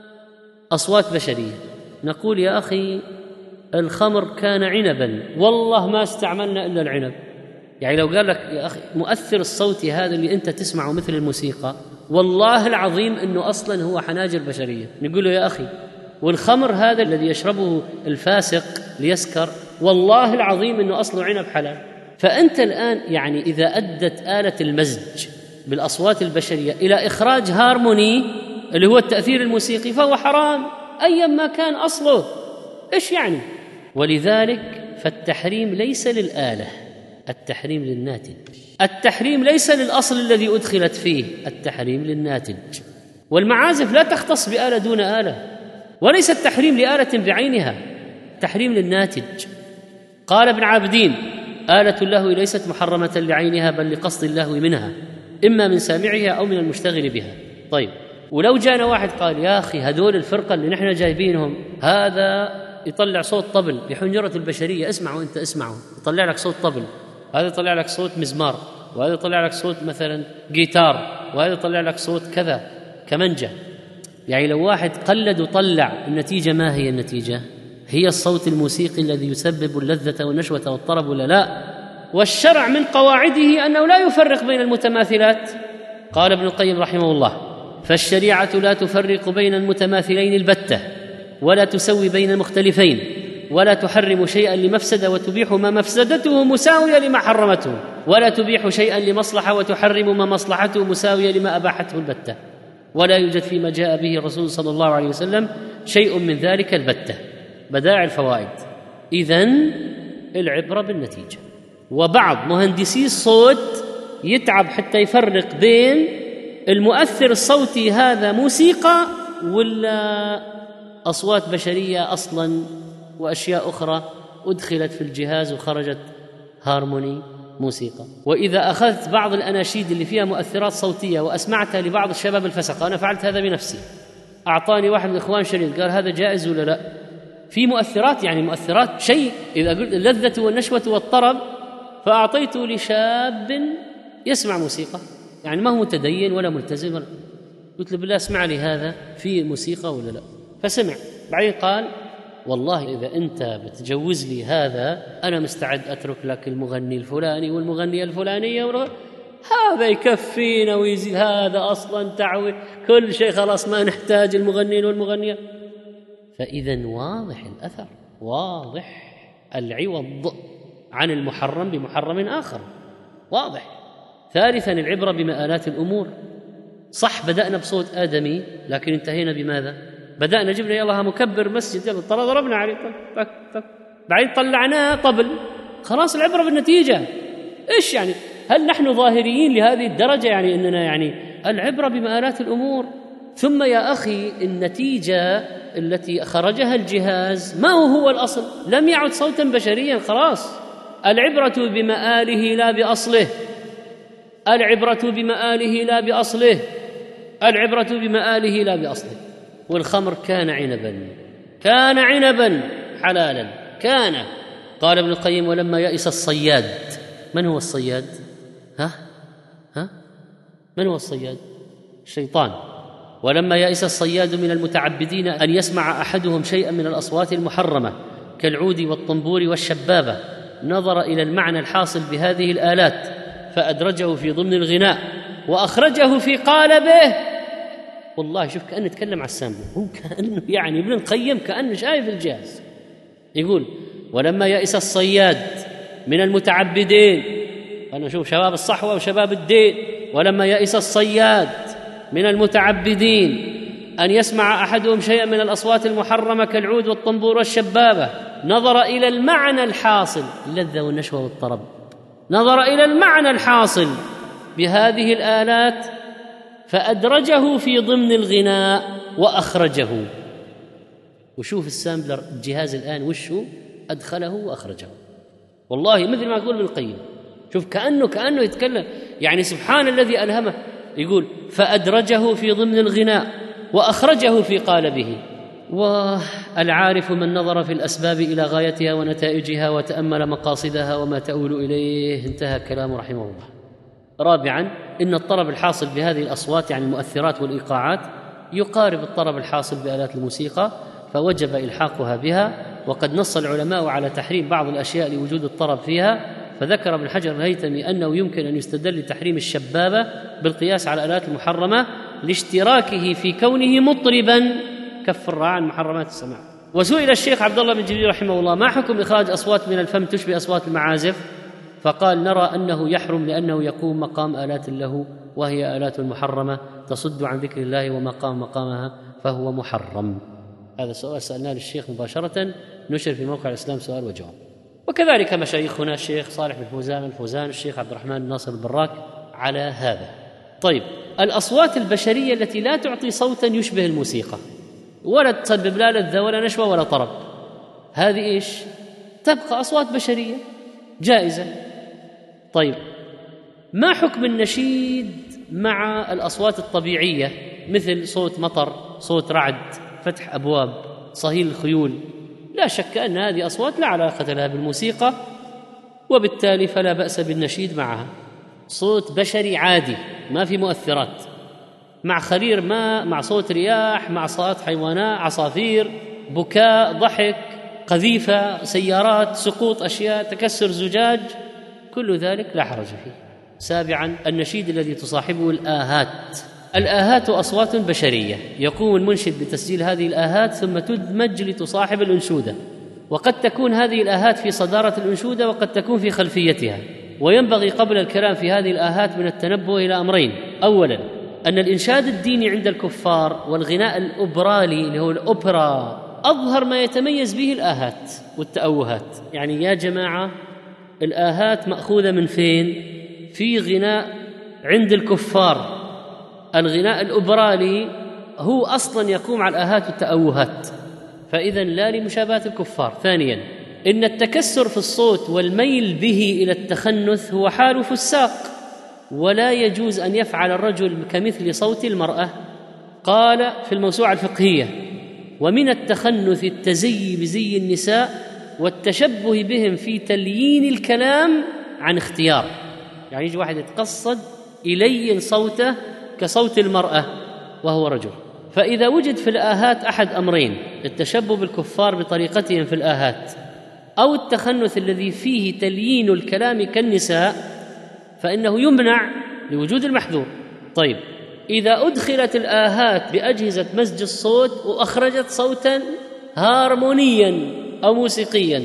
أصوات بشرية، نقول يا أخي الخمر كان عنبا، والله ما استعملنا إلا العنب. يعني لو قال لك يا أخي مؤثر الصوتي هذا اللي أنت تسمعه مثل الموسيقى، والله العظيم أنه أصلا هو حناجر بشرية، نقول له يا أخي والخمر هذا الذي يشربه الفاسق ليسكر، والله العظيم أنه أصله عنب حلال. فأنت الآن يعني إذا أدت آلة المزج بالأصوات البشرية إلى إخراج هارموني اللي هو التأثير الموسيقي فهو حرام أيا ما كان أصله. إيش يعني؟ ولذلك فالتحريم ليس للآلة، التحريم للناتج. التحريم ليس للأصل الذي أدخلت فيه، التحريم للناتج. والمعازف لا تختص بآلة دون آلة، وليس التحريم لآلة بعينها، التحريم للناتج. قال ابن عابدين: آلة اللهو ليست محرمة لعينها بل لقصد اللهو منها، إما من سامعها أو من المشتغل بها. طيب، ولو جانا واحد قال يا أخي هذول الفرقة اللي نحن جايبينهم هذا يطلع صوت طبل بحنجرة البشرية، اسمعوا أنت اسمعوا، يطلع لك صوت طبل، هذا يطلع لك صوت مزمار، وهذا يطلع لك صوت مثلا جيتار، وهذا يطلع لك صوت كذا كمنجة. يعني لو واحد قلد وطلع، النتيجة ما هي النتيجة؟ هي الصوت الموسيقي الذي يسبب اللذة والنشوة والطرب ولا لا؟ والشرع من قواعده أنه لا يفرق بين المتماثلات. قال ابن القيم رحمه الله: فالشريعة لا تفرق بين المتماثلين البتة، ولا تسوي بين المختلفين، ولا تحرم شيئا لمفسدة وتبيح ما مفسدته مساوية لما حرمته، ولا تبيح شيئا لمصلحة وتحرم ما مصلحته مساوية لما أباحته البتة، ولا يوجد فيما جاء به الرسول صلى الله عليه وسلم شيء من ذلك البتة. بدائع الفوائد. إذن العبرة بالنتيجة. وبعض مهندسي الصوت يتعب حتى يفرق بين المؤثر الصوتي هذا موسيقى ولا أصوات بشرية أصلا وأشياء أخرى أدخلت في الجهاز وخرجت هارموني موسيقى. وإذا أخذت بعض الأناشيد اللي فيها مؤثرات صوتية وأسمعتها لبعض الشباب الفسق، أنا فعلت هذا بنفسي، أعطاني واحد من الإخوان شريط قال هذا جائز ولا لا؟ في مؤثرات، يعني مؤثرات شيء، إذا قلت اللذة والنشوة والطرب، فأعطيته لشاب يسمع موسيقى، يعني ما هو متدين ولا ملتزم ولا، قلت له بالله اسمع لي هذا في موسيقى ولا لا؟ فسمع، بعدين قال والله إذا أنت بتجوز لي هذا أنا مستعد أترك لك المغني الفلاني والمغنية الفلانية هذا يكفينا ويزيد، هذا أصلا تعوي كل شيء، خلاص ما نحتاج المغنين والمغنية. فإذا واضح الأثر، واضح العوض عن المحرم بمحرم آخر، واضح. ثالثا العبرة بمآلات الأمور. صح بدأنا بصوت آدمي، لكن انتهينا بماذا؟ بدأنا جبنا يلا مكبر مسجد، يلا ضربنا عليه طق طق، بعدين طلعناه طبل، خلاص العبرة بالنتيجة. إيش يعني؟ هل نحن ظاهريين لهذه الدرجة؟ يعني إننا يعني العبرة بمآلات الأمور. ثم يا أخي النتيجة التي خرجها الجهاز ما هو الأصل، لم يعد صوتا بشريا، خلاص. العبرة بمآله لا بأصله، العبرة بمآله لا بأصله، العبرة بمآله لا بأصله. والخمر كان عنبا، كان عنبا حلالا، كان. قال ابن القيم: ولما يئس الصياد. من هو الصياد؟ من هو الصياد؟ الشيطان. ولما يئس الصياد من المتعبدين أن يسمع أحدهم شيئا من الأصوات المحرمة كالعود والطنبور والشبابة، نظر إلى المعنى الحاصل بهذه الآلات فأدرجه في ضمن الغناء وأخرجه في قالبه. والله شوف كأنه يتكلم على السامع، هو كأنه يعني ابن القيم كأنه شايف الجهاز. يقول: ولما يئس الصياد من المتعبدين، أنا شوف شباب الصحوة وشباب الدين، ولما يئس الصياد من المتعبدين أن يسمع أحدهم شيئا من الأصوات المحرمة كالعود والطنبور والشبابة، نظر إلى المعنى الحاصل، اللذة والنشوة والطرب، نظر إلى المعنى الحاصل بهذه الآلات فأدرجه في ضمن الغناء وأخرجه. وشوف السامبلر الجهاز الآن وشه أدخله وأخرجه، والله مثل ما يقول ابن القيم، شوف كأنه يتكلم، يعني سبحان الذي ألهمه، يقول فأدرجه في ضمن الغناء وأخرجه في قالبه. والعارف من نظر في الأسباب إلى غايتها ونتائجها وتأمل مقاصدها وما تؤول إليه. انتهى كلامه رحمه الله. رابعا، إن الطرب الحاصل بهذه الأصوات يعني المؤثرات والإيقاعات يقارب الطرب الحاصل بآلات الموسيقى، فوجب إلحاقها بها. وقد نص العلماء على تحريم بعض الأشياء لوجود الطرب فيها، فذكر ابن حجر الهيثمي أنه يمكن أن يستدل لتحريم الشبابة بالقياس على الآلات المحرمة لاشتراكه في كونه مطربا، كف الراعي عن محرمات السماع. وسئل الشيخ عبد الله بن جرير رحمه الله: ما حكم إخراج أصوات من الفم تشبه أصوات المعازف؟ فقال: نرى أنه يحرم لأنه يقوم مقام آلات له، وهي آلات محرمة تصد عن ذكر الله ومقام مقامها، فهو محرم. هذا سؤال سألناه للشيخ مباشرة، نشر في موقع الإسلام سؤال وجواب. وكذلك مشايخنا الشيخ صالح بن فوزان الشيخ عبد الرحمن بن ناصر البراك على هذا. طيب، الأصوات البشرية التي لا تعطي صوتا يشبه الموسيقى ولا تسبب لا لذة ولا نشوة ولا طرب، هذه إيش؟ تبقى أصوات بشرية جائزة. طيب، ما حكم النشيد مع الأصوات الطبيعية مثل صوت مطر، صوت رعد، فتح أبواب، صهيل الخيول؟ لا شك أن هذه أصوات لا علاقة لها بالموسيقى، وبالتالي فلا بأس بالنشيد معها. صوت بشري عادي ما في مؤثرات، مع خرير ماء، مع صوت رياح، مع صوت حيوانات، عصافير، بكاء، ضحك، قذيفة، سيارات، سقوط أشياء، تكسر زجاج، كل ذلك لا حرج فيه. سابعا، النشيد الذي تصاحبه الآهات. الآهات أصوات بشرية، يقوم المنشد بتسجيل هذه الآهات ثم تدمج لتصاحب الأنشودة، وقد تكون هذه الآهات في صدارة الأنشودة وقد تكون في خلفيتها. وينبغي قبل الكلام في هذه الآهات من التنبه إلى أمرين: أولا، أن الإنشاد الديني عند الكفار والغناء الأوبرالي اللي هو الأوبرا أظهر ما يتميز به الآهات والتأوهات. يعني يا جماعة، الآهات مأخوذة من فين؟ في غناء عند الكفار. الغناء الأوبرالي هو أصلا يقوم على الآهات والتأوهات، فإذا لا لمشابهة الكفار. ثانيا، إن التكسر في الصوت والميل به إلى التخنث هو حال فساق، ولا يجوز أن يفعل الرجل كمثل صوت المرأة. قال في الموسوعة الفقهية: ومن التخنث التزيي بزي النساء والتشبه بهم في تليين الكلام عن اختيار. يعني يجي واحد يتقصد يلين صوته كصوت المرأة وهو رجل. فإذا وجد في الآهات أحد أمرين: التشبه بالكفار بطريقتهم في الآهات، أو التخنث الذي فيه تليين الكلام كالنساء، فإنه يمنع لوجود المحذور. طيب، إذا أدخلت الآهات بأجهزة مزج الصوت وأخرجت صوتا هارمونيا أو موسيقيا،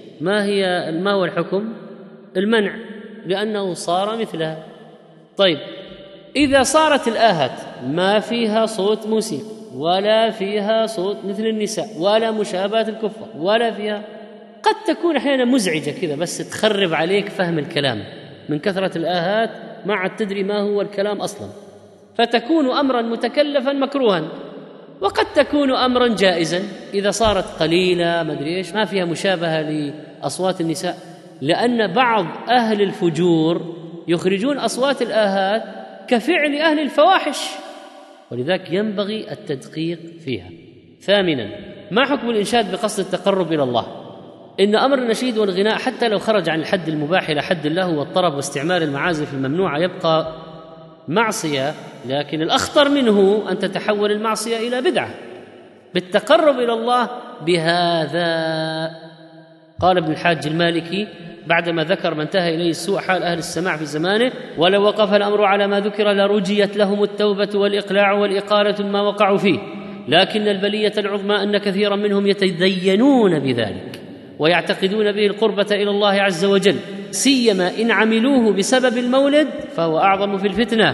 ما هو الحكم؟ المنع، لأنه صار مثلها. طيب، إذا صارت الآهات ما فيها صوت موسيقى ولا فيها صوت مثل النساء ولا مشابهة الكفار ولا فيها، قد تكون أحيانا مزعجة كذا بس تخرب عليك فهم الكلام من كثرة الآهات، ما عاد تدري ما هو الكلام أصلا، فتكون أمرا متكلفا مكروها. وقد تكون أمرا جائزا إذا صارت قليلة ما أدري إيش، ما فيها مشابهة لأصوات النساء، لأن بعض أهل الفجور يخرجون أصوات الآهات كفعل أهل الفواحش، ولذلك ينبغي التدقيق فيها. ثامنا، ما حكم الإنشاد بقصد التقرب إلى الله؟ إن أمر النشيد والغناء حتى لو خرج عن الحد المباح إلى حد اللهو والطرب واستعمال المعازف الممنوعة يبقى معصية، لكن الأخطر منه أن تتحول المعصية إلى بدعة بالتقرب إلى الله بهذا. قال ابن الحاج المالكي بعدما ذكر ما انتهى إليه السوء حال أهل السماع في زمانه: ولو وقف الأمر على ما ذكر لرجيت لهم التوبة والإقلاع والإقالة ما وقعوا فيه، لكن البلية العظمى أن كثيرا منهم يتدينون بذلك ويعتقدون به القربة إلى الله عز وجل، سيما إن عملوه بسبب المولد فهو أعظم في الفتنة،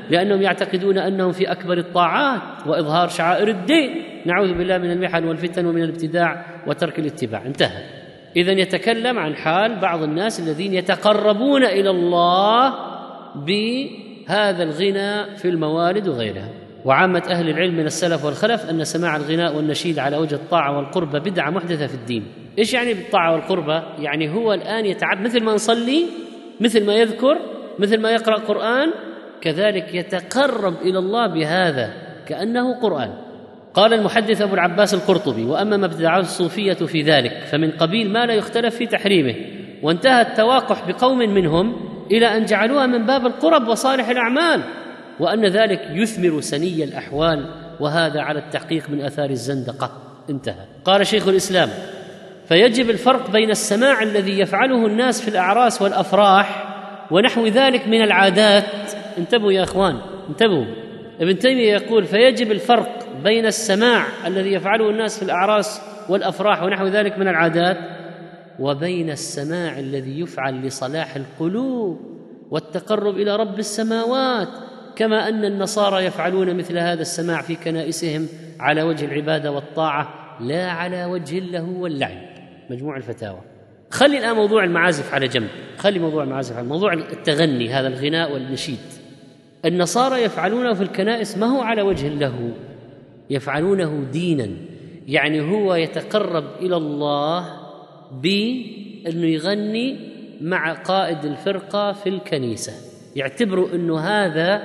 لأنهم يعتقدون أنهم في أكبر الطاعات وإظهار شعائر الدين. نعوذ بالله من المحن والفتن ومن الابتداع وترك الاتباع. انتهى. إذن يتكلم عن حال بعض الناس الذين يتقربون إلى الله بهذا الغناء في الموالد وغيرها. وعامة أهل العلم من السلف والخلف أن سماع الغناء والنشيد على وجه الطاعة والقربة بدعة محدثة في الدين. إيش يعني بالطاعة والقربة؟ يعني هو الآن يتعب، مثل ما نصلي، مثل ما يذكر، مثل ما يقرأ قرآن، كذلك يتقرب إلى الله بهذا كأنه قرآن. قال المحدث أبو العباس القرطبي: وأما ما ابتدعه الصوفية في ذلك فمن قبيل ما لا يختلف في تحريمه، وانتهى التواقح بقوم منهم إلى أن جعلوها من باب القرب وصالح الأعمال، وأن ذلك يثمر سني الأحوال، وهذا على التحقيق من آثار الزندقة. انتهى. قال شيخ الإسلام: فيجب الفرق بين السماع الذي يفعله الناس في الأعراس والأفراح ونحو ذلك من العادات. انتبهوا يا أخوان، انتبهوا. ابن تيمية يقول: فيجب الفرق بين السماع الذي يفعله الناس في الأعراس والأفراح ونحو ذلك من العادات، وبين السماع الذي يفعل لصلاح القلوب والتقرب إلى رب السماوات، كما أن النصارى يفعلون مثل هذا السماع في كنائسهم على وجه العبادة والطاعة لا على وجه اللهو واللعب. مجموع الفتاوى. خلي الآن موضوع المعازف على جنب، خلي موضوع المعازف على موضوع التغني، هذا الغناء والنشيد. النصارى يفعلونه في الكنائس ما هو على وجه اللهو، يفعلونه دينا، يعني هو يتقرب إلى الله بأنه يغني مع قائد الفرقة في الكنيسة، يعتبروا أنه هذا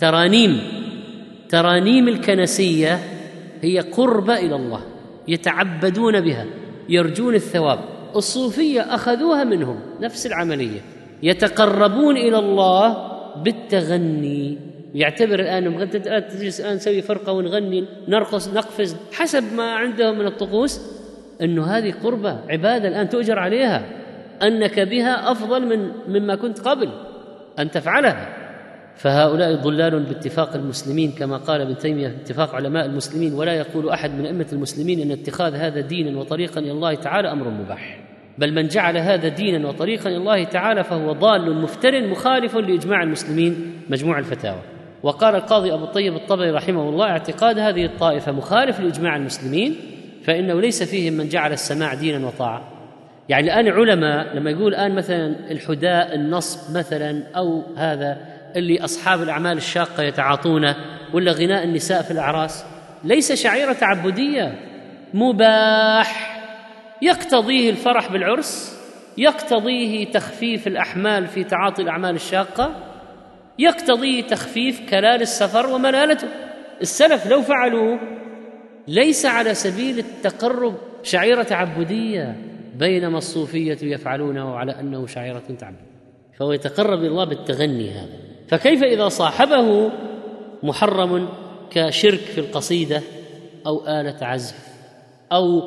ترانيم الكنسية هي قربة إلى الله، يتعبدون بها، يرجون الثواب. الصوفية أخذوها منهم نفس العملية، يتقربون إلى الله بالتغني. يعتبر الآن تجلس الآن نسوي فرقة ونغني، نرقص، نقفز، حسب ما عندهم من الطقوس، أنه هذه قربة، عبادة الآن تؤجر عليها، أنك بها أفضل مما كنت قبل أن تفعلها. فهؤلاء ضلال باتفاق المسلمين، كما قال ابن تيمية: اتفاق علماء المسلمين، ولا يقول أحد من أئمة المسلمين أن اتخاذ هذا دينا وطريقا إلى الله تعالى أمر مباح، بل من جعل هذا دينا وطريقا إلى الله تعالى فهو ضال مفتر مخالف لإجماع المسلمين. مجموع الفتاوى. وقال القاضي أبو الطيب الطبري رحمه الله: اعتقاد هذه الطائفة مخالف لإجماع المسلمين، فإنه ليس فيهم من جعل السماع دينا وطاعة. يعني الآن علماء لما يقول الآن مثلا الحداء، النصب مثلا، أو هذا اللي أصحاب الأعمال الشاقة يتعاطونه، ولا غناء النساء في الأعراس، ليس شعيرة تعبدية، مباح، يقتضيه الفرح بالعرس، يقتضيه تخفيف الأحمال في تعاطي الأعمال الشاقة، يقتضيه تخفيف كلال السفر وملالته. السلف لو فعلوا ليس على سبيل التقرب شعيرة تعبدية، بينما الصوفية يفعلونه على أنه شعيرة تعبدية، فهو يتقرب إلى الله بالتغني هذا. فكيف إذا صاحبه محرم كشرك في القصيدة أو آلة عزف أو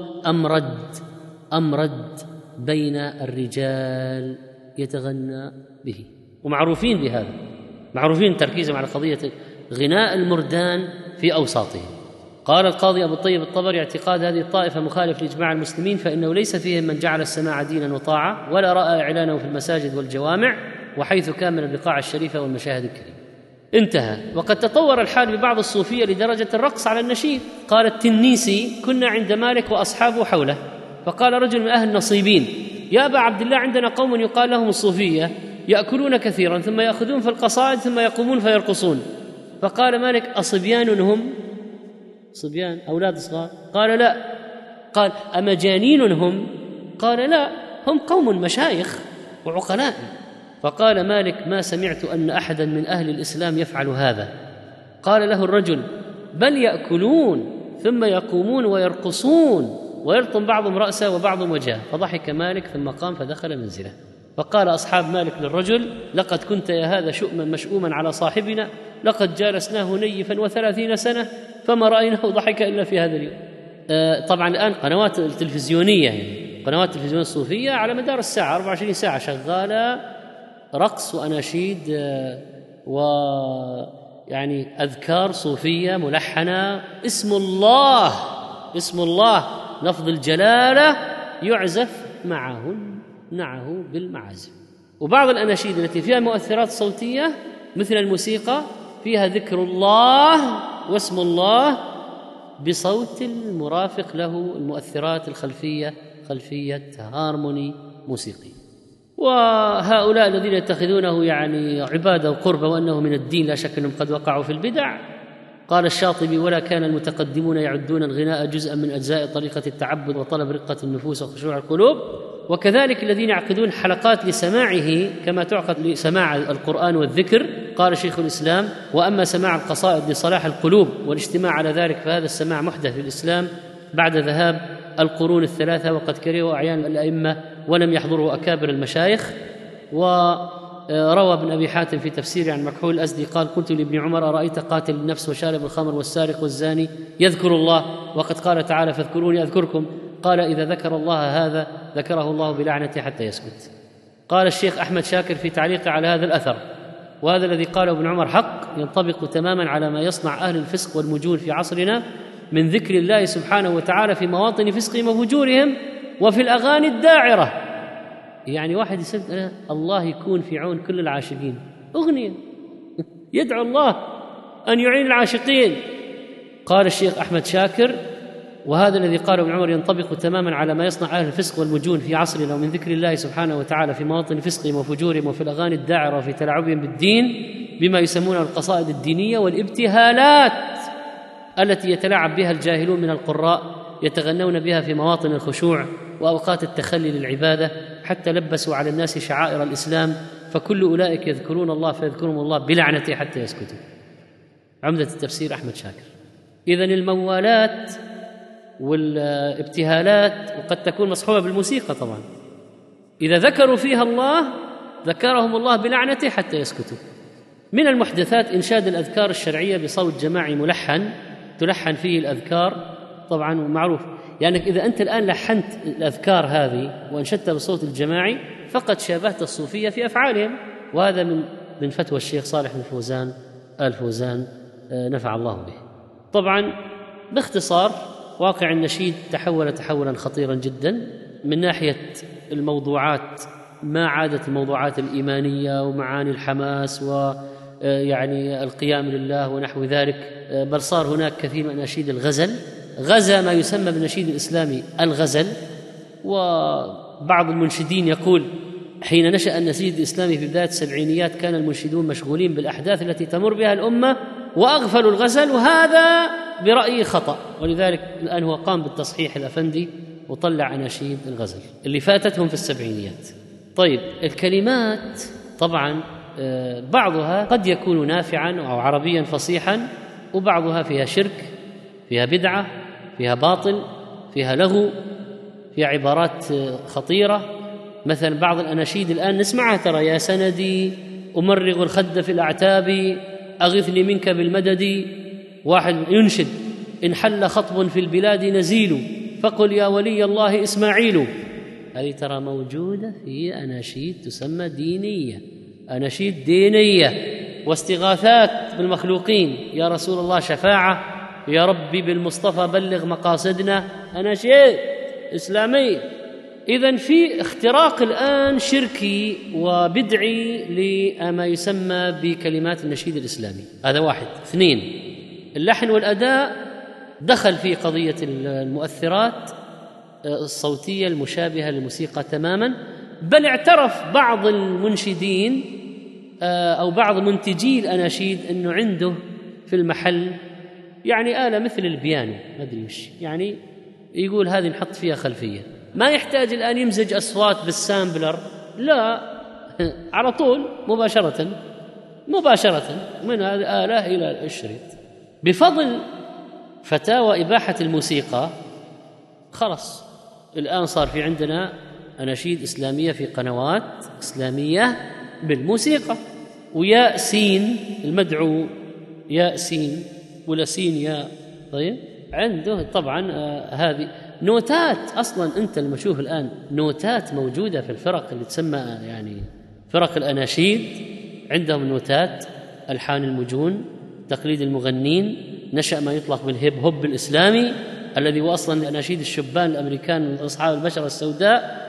أمرد بين الرجال يتغنى به، ومعروفين بهذا، معروفين تركيزهم على قضية غناء المردان في أوساطهم. قال القاضي أبو الطيب الطبري: اعتقاد هذه الطائفة مخالف لإجماع المسلمين، فإنه ليس فيهم من جعل السماع دينا وطاعة، ولا رأى إعلانه في المساجد والجوامع وحيث كان من البقاع الشريفة والمشاهد الكريمة. انتهى. وقد تطور الحال ببعض الصوفية لدرجة الرقص على النشيد. قال التنيسي: كنا عند مالك وأصحابه حوله، فقال رجل من أهل النصيبين: يا أبا عبد الله، عندنا قوم يقال لهم الصوفية، يأكلون كثيرا ثم يأخذون في القصائد ثم يقومون فيرقصون. فقال مالك: أصبيان هم؟ صبيان، أولاد صغار؟ قال لا. قال: أمجانين هم؟ قال لا، هم قوم مشايخ وعقلاء. فقال مالك: ما سمعت أن أحدا من أهل الإسلام يفعل هذا. قال له الرجل: بل يأكلون ثم يقومون ويرقصون، ويلطم بعضهم رأسه وبعضهم وجهه. فضحك مالك ثم قام فدخل منزله. فقال أصحاب مالك للرجل: لقد كنت يا هذا شؤما مشؤوما على صاحبنا، لقد جالسناه نيفا 30 سنة فما رأيناه ضحك إلا في هذا اليوم. طبعا الآن قنوات التلفزيونية، يعني قنوات التلفزيون الصوفية على مدار الساعة 24 ساعة شغالة رقص وأناشيد ويعني أذكار صوفية ملحنة، اسم الله لفظ الجلالة يعزف معه بالمعازف. وبعض الأناشيد التي فيها مؤثرات صوتية مثل الموسيقى فيها ذكر الله واسم الله بصوت المرافق له المؤثرات الخلفية، خلفية هارموني موسيقي. وهؤلاء الذين يتخذونه يعني عبادة وقربة وأنه من الدين، لا شك أنهم قد وقعوا في البدع. قال الشاطبي: ولا كان المتقدمون يعدون الغناء جزءا من أجزاء طريقة التعبد وطلب رقة النفوس وخشوع القلوب. وكذلك الذين يعقدون حلقات لسماعه كما تعقد لسماع القرآن والذكر. قال شيخ الإسلام: وأما سماع القصائد لصلاح القلوب والاجتماع على ذلك فهذا السماع محدث في الإسلام بعد ذهاب القرون الثلاثة، وقد كرهوا أعيان الأئمة ولم يحضروا أكابر المشايخ. وروى ابن أبي حاتم في تفسيره عن مكحول الأزدي قال: قلت لابن عمر: أرأيت قاتل النفس وشارب الخمر والسارق والزاني يذكر الله وقد قال تعالى: فاذكروني أذكركم؟ قال: إذا ذكر الله هذا ذكره الله بلعنته حتى يسكت. قال الشيخ أحمد شاكر في تعليقه على هذا الأثر: وهذا الذي قاله ابن عمر حق، ينطبق تماما على ما يصنع أهل الفسق والمجون في عصرنا من ذكر الله سبحانه وتعالى في مواطن فسقهم وفجورهم وفي الأغاني الداعرة. يعني واحد يسأل: الله يكون في عون كل العاشقين، أغنية يدعو الله أن يعين العاشقين. قال الشيخ أحمد شاكر: وهذا الذي قاله ابن عمر ينطبق تماما على ما يصنع أهل الفسق والمجون في عصرنا من ذكر الله سبحانه وتعالى في مواطن فسقهم وفجورهم وفي الأغاني الداعرة وفي تلاعبهم بالدين بما يسمونه القصائد الدينية والابتهالات التي يتلاعب بها الجاهلون من القراء، يتغنون بها في مواطن الخشوع وأوقات التخلي للعبادة، حتى لبسوا على الناس شعائر الإسلام، فكل أولئك يذكرون الله فيذكرهم الله بلعنته حتى يسكتوا. عمدة التفسير أحمد شاكر. إذن الموالات والابتهالات وقد تكون مصحوبة بالموسيقى طبعا، إذا ذكروا فيها الله ذكرهم الله بلعنته حتى يسكتوا. من المحدثات إنشاد الأذكار الشرعية بصوت جماعي ملحن تلحن فيه الأذكار طبعا، معروف يعني إذا أنت الآن لحنت الأذكار هذه وأنشدتها بصوت الجماعي فقد شابهت الصوفية في أفعالهم، وهذا من فتوى الشيخ صالح بن فوزان آل فوزان نفع الله به. طبعا باختصار واقع النشيد تحول تحولا خطيرا جدا من ناحية الموضوعات، ما عادت الموضوعات الإيمانية ومعاني الحماس ويعني القيام لله ونحو ذلك، بل صار هناك كثير من أناشيد الغزل، غزا ما يسمى بالنشيد الإسلامي الغزل. وبعض المنشدين يقول: حين نشأ النشيد الإسلامي في بداية السبعينيات كان المنشدون مشغولين بالأحداث التي تمر بها الأمة وأغفلوا الغزل، وهذا برأيي خطأ، ولذلك الآن هو قام بالتصحيح الأفندي وطلع أناشيد الغزل اللي فاتتهم في السبعينيات. طيب الكلمات طبعا بعضها قد يكون نافعا أو عربيا فصيحا، وبعضها فيها شرك، فيها بدعة، فيها باطل، فيها لغو، فيها عبارات خطيرة. مثلا بعض الأناشيد الآن نسمعها ترى: يا سندي أمرغ الخد في الأعتاب أغثني منك بالمدد. واحد ينشد: إن حل خطب في البلاد نزيل فقل يا ولي الله إسماعيل. هذه ترى موجودة في أناشيد تسمى دينية، أناشيد دينية واستغاثات بالمخلوقين: يا رسول الله شفاعة، يا ربي بالمصطفى بلغ مقاصدنا، أناشيد إسلامية. إذن في اختراق الآن شركي وبدعي لما يسمى بكلمات النشيد الإسلامي. هذا واحد. اثنين، اللحن والأداء دخل في قضية المؤثرات الصوتية المشابهة للموسيقى تماما، بل اعترف بعض المنشدين أو بعض منتجي الأناشيد أنه عنده في المحل يعني آلة مثل البيانو، ما أدري وش يعني، يقول هذه نحط فيها خلفية، ما يحتاج الآن يمزج أصوات بالسامبلر، لا، على طول مباشرة من هذه الآلة إلى الشريط. بفضل فتاوى إباحة الموسيقى خلاص الآن صار في عندنا أناشيد إسلامية في قنوات إسلامية بالموسيقى، ويا سين المدعو يا سين ولا سين يا، طيب عنده طبعا هذه نوتات. أصلا أنت لما تشوف الآن نوتات موجودة في الفرق اللي تسمى يعني فرق الأناشيد، عندهم نوتات، ألحان المجون، تقليد المغنين، نشأ ما يطلق بالهيب هوب الإسلامي الذي هو أصلا أناشيد الشبان الأمريكان أصحاب البشرة السوداء.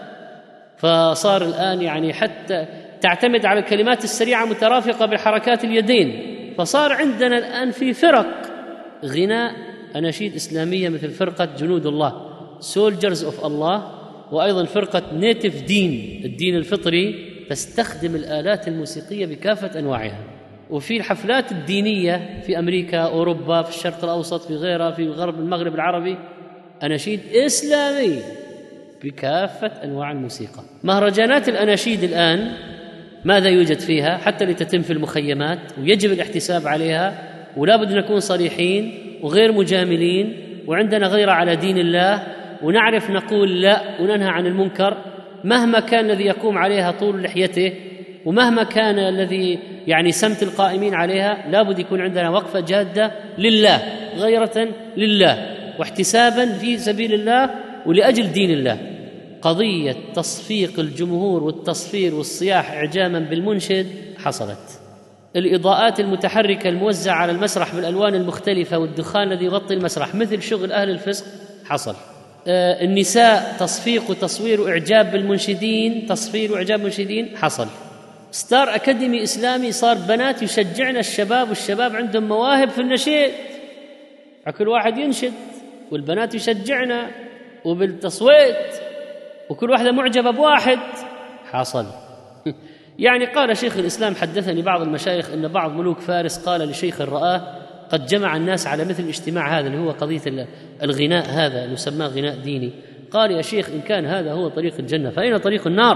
فصار الآن يعني حتى تعتمد على الكلمات السريعة مترافقة بحركات اليدين، فصار عندنا الآن في فرق غناء أناشيد إسلامية مثل فرقة جنود الله Soldiers of Allah، وأيضا فرقة نيتف دين الدين الفطري تستخدم الآلات الموسيقية بكافة أنواعها. وفي الحفلات الدينية في أمريكا، أوروبا، في الشرق الأوسط، في غيرها، في غرب المغرب العربي، أناشيد إسلامية بكافة أنواع الموسيقى. مهرجانات الأناشيد الآن ماذا يوجد فيها حتى لتتم في المخيمات، ويجب الاحتساب عليها، ولا بد نكون صريحين وغير مجاملين، وعندنا غيرة على دين الله، ونعرف نقول لا وننهى عن المنكر مهما كان الذي يقوم عليها طول لحيته، ومهما كان الذي يعني سمت القائمين عليها. لا بد يكون عندنا وقفة جادة لله، غيرة لله، واحتسابا في سبيل الله ولأجل دين الله. قضية تصفيق الجمهور والتصفير والصياح إعجاما بالمنشد حصلت. الإضاءات المتحركة الموزعة على المسرح بالألوان المختلفة والدخان الذي يغطي المسرح مثل شغل أهل الفسق حصل. النساء تصفيق وتصوير وإعجاب بالمنشدين، تصفير وإعجاب المنشدين حصل. ستار أكاديمي إسلامي صار بنات يشجعنا الشباب، والشباب عندهم مواهب في النشيد، كل واحد ينشد والبنات يشجعنا وبالتصويت، وكل واحدة معجبة بواحد حصل. يعني قال شيخ الإسلام، حدثني بعض المشايخ أن بعض ملوك فارس قال لشيخ رآه قد جمع الناس على مثل الاجتماع هذا اللي هو قضية الغناء هذا نسماه غناء ديني، قال يا شيخ إن كان هذا هو طريق الجنة فأين طريق النار؟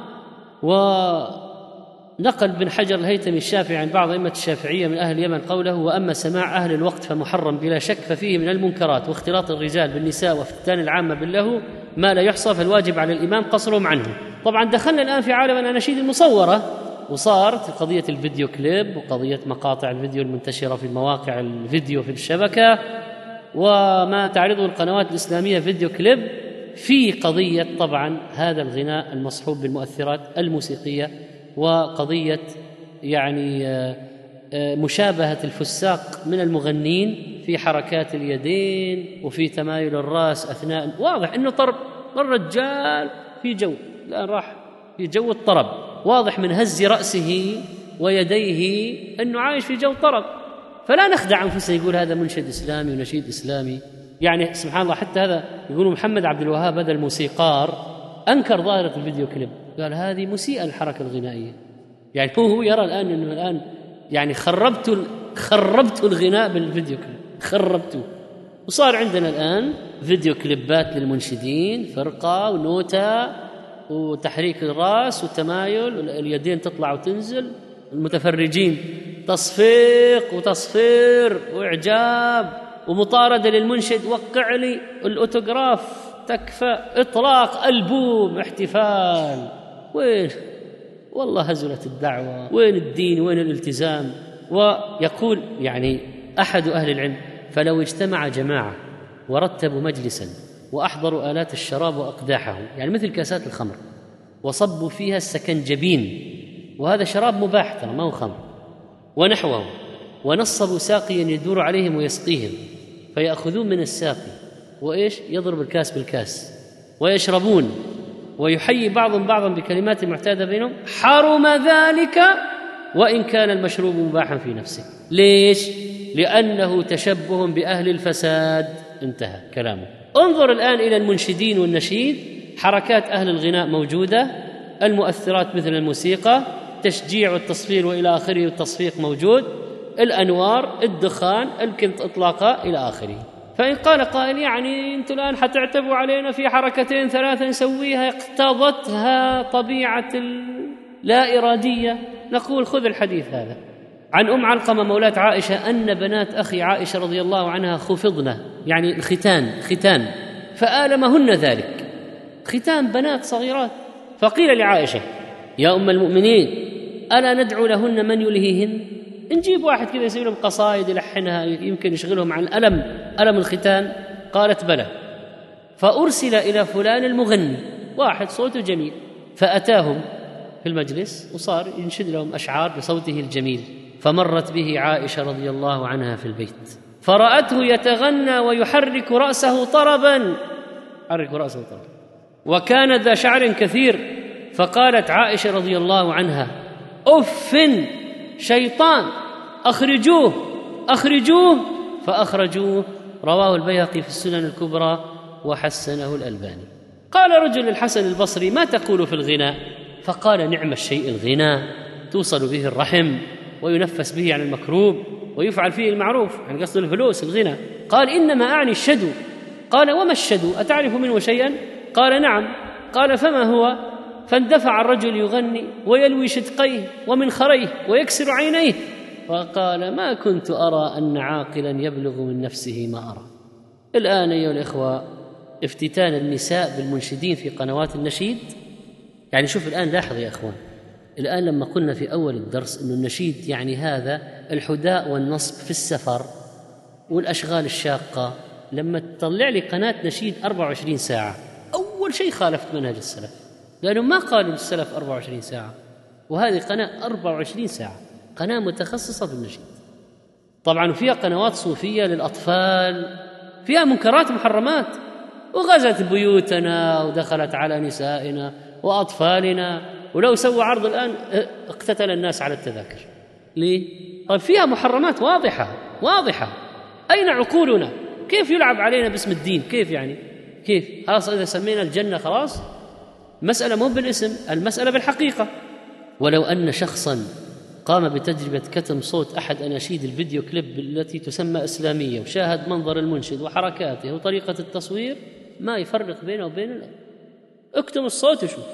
ونقل بن حجر الهيثمي الشافعي عن بعض أئمة الشافعية من أهل اليمن قوله: وأما سماع أهل الوقت فمحرم بلا شك، ففيه من المنكرات واختلاط الرجال بالنساء وافتتان العامة باللهو ما لا يحصى، فالواجب على الإمام قصرهم عنه. طبعا دخلنا الآن في عالم الأناشيد المصورة، وصارت قضية الفيديو كليب وقضية مقاطع الفيديو المنتشرة في مواقع الفيديو في الشبكة، وما تعرضه القنوات الإسلامية فيديو كليب، في قضية طبعا هذا الغناء المصحوب بالمؤثرات الموسيقية، وقضية يعني مشابهة الفساق من المغنين في حركات اليدين وفي تمايل الرأس أثناء، واضح أنه طرب الرجال في جو، الآن راح في جو الطرب، واضح من هز رأسه ويديه أنه عايش في جو طرب. فلا نخدع أنفسنا يقول هذا منشد إسلامي ونشيد إسلامي. يعني سبحان الله، حتى هذا يقولوا محمد عبد الوهاب هذا الموسيقار أنكر ظاهرة الفيديو كليب، قال هذه مسيئة للحركة الغنائية. يعني هو يرى الآن أنه الآن يعني خربت الغناء بالفيديو كليب، خربته. وصار عندنا الآن فيديو كليبات للمنشدين، فرقة ونوتة وتحريك الرأس وتمايل، اليدين تطلع وتنزل، المتفرجين تصفيق وتصفير وإعجاب ومطاردة للمنشد، وقع لي الأوتوغراف، تكفى، إطلاق ألبوم، احتفال. وين والله هزلت الدعوة، وين الدين، وين الالتزام؟ ويقول يعني أحد أهل العلم: فلو اجتمع جماعة ورتبوا مجلسا وأحضروا آلات الشراب وأقداحهم، يعني مثل كاسات الخمر، وصبوا فيها السكنجبين، وهذا شراب مباح ترى ما هو خمر، ونحوه، ونصبوا ساقيا يدور عليهم ويسقيهم، فيأخذون من الساقي وإيش يضرب الكاس بالكاس ويشربون، ويحيي بعضهم بعضا بكلمات معتادة بينهم، حرم ذلك وإن كان المشروب مباحا في نفسه. ليش؟ لأنه تشبه بأهل الفساد. انتهى كلامه. انظر الآن إلى المنشدين والنشيد، حركات أهل الغناء موجودة، المؤثرات مثل الموسيقى، تشجيع والتصفير وإلى آخره، والتصفيق موجود، الأنوار، الدخان، الكنت إطلاقا إلى آخره. فإن قال قائل يعني أنتم الآن حتعتبوا علينا في حركتين ثلاثة نسويها اقتضتها طبيعة لا إرادية، نقول خذ الحديث هذا عن علقمة مولاة عائشة أن بنات أخي عائشة رضي الله عنها خفضن، يعني ختان، فآلمهن ذلك، ختان بنات صغيرات. فقيل لعائشة: يا أم المؤمنين ألا ندعو لهن من يلهيهن؟ نجيب واحد كذا يسوي لهم قصائد يلحنها يمكن يشغلهم عن ألم الختان. قالت: بلى. فأرسل إلى فلان المغني، واحد صوته جميل، فأتاهم في المجلس وصار ينشد لهم أشعار بصوته الجميل. فمرت به عائشة رضي الله عنها في البيت، فرأته يتغنى ويحرك رأسه طربا، وكان ذا شعر كثير. فقالت عائشة رضي الله عنها: أف شيطان، أخرجوه أخرجوه، فأخرجوه. رواه البيهقي في السنن الكبرى وحسنه الألباني. قال رجل الحسن البصري: ما تقول في الغناء؟ فقال: نعم الشيء الغنى، توصل به الرحم وينفس به عن المكروب ويفعل فيه المعروف، يعني قصد الفلوس الغنى. قال: إنما أعني الشدو. قال: وما الشدو؟ أتعرف منه شيئا؟ قال: نعم. قال: فما هو؟ فاندفع الرجل يغني ويلوي شدقيه ومنخريه ويكسر عينيه، وقال: ما كنت أرى أن عاقلا يبلغ من نفسه ما أرى. الآن أيها الإخوة، افتتان النساء بالمنشدين في قنوات النشيد، يعني شوف الآن، لاحظ يا إخوان، الآن لما قلنا في أول الدرس أن النشيد يعني هذا الحداء والنصب في السفر والأشغال الشاقة، لما تطلع لي قناة نشيد 24 ساعة أول شيء خالفت منهج السلف، لأنهم ما قالوا السلف 24 ساعة، وهذه قناة 24 ساعة، قناة متخصصة في النشيد. طبعا فيها قنوات صوفية للأطفال، فيها منكرات محرمات، وغزت بيوتنا ودخلت على نسائنا وأطفالنا، ولو سووا عرض الآن اقتتل الناس على التذاكر. ليه؟ طيب فيها محرمات واضحة واضحة. أين عقولنا؟ كيف يلعب علينا باسم الدين؟ كيف يعني؟ كيف؟ خلاص إذا سمينا الجنة خلاص، مسألة مو بالاسم، المسألة بالحقيقة. ولو أن شخصا قام بتجربة كتم صوت أحد أناشيد الفيديو كليب التي تسمى إسلامية، وشاهد منظر المنشد وحركاته وطريقة التصوير، ما يفرق بينه وبين الأرض. اكتم الصوت وشوف،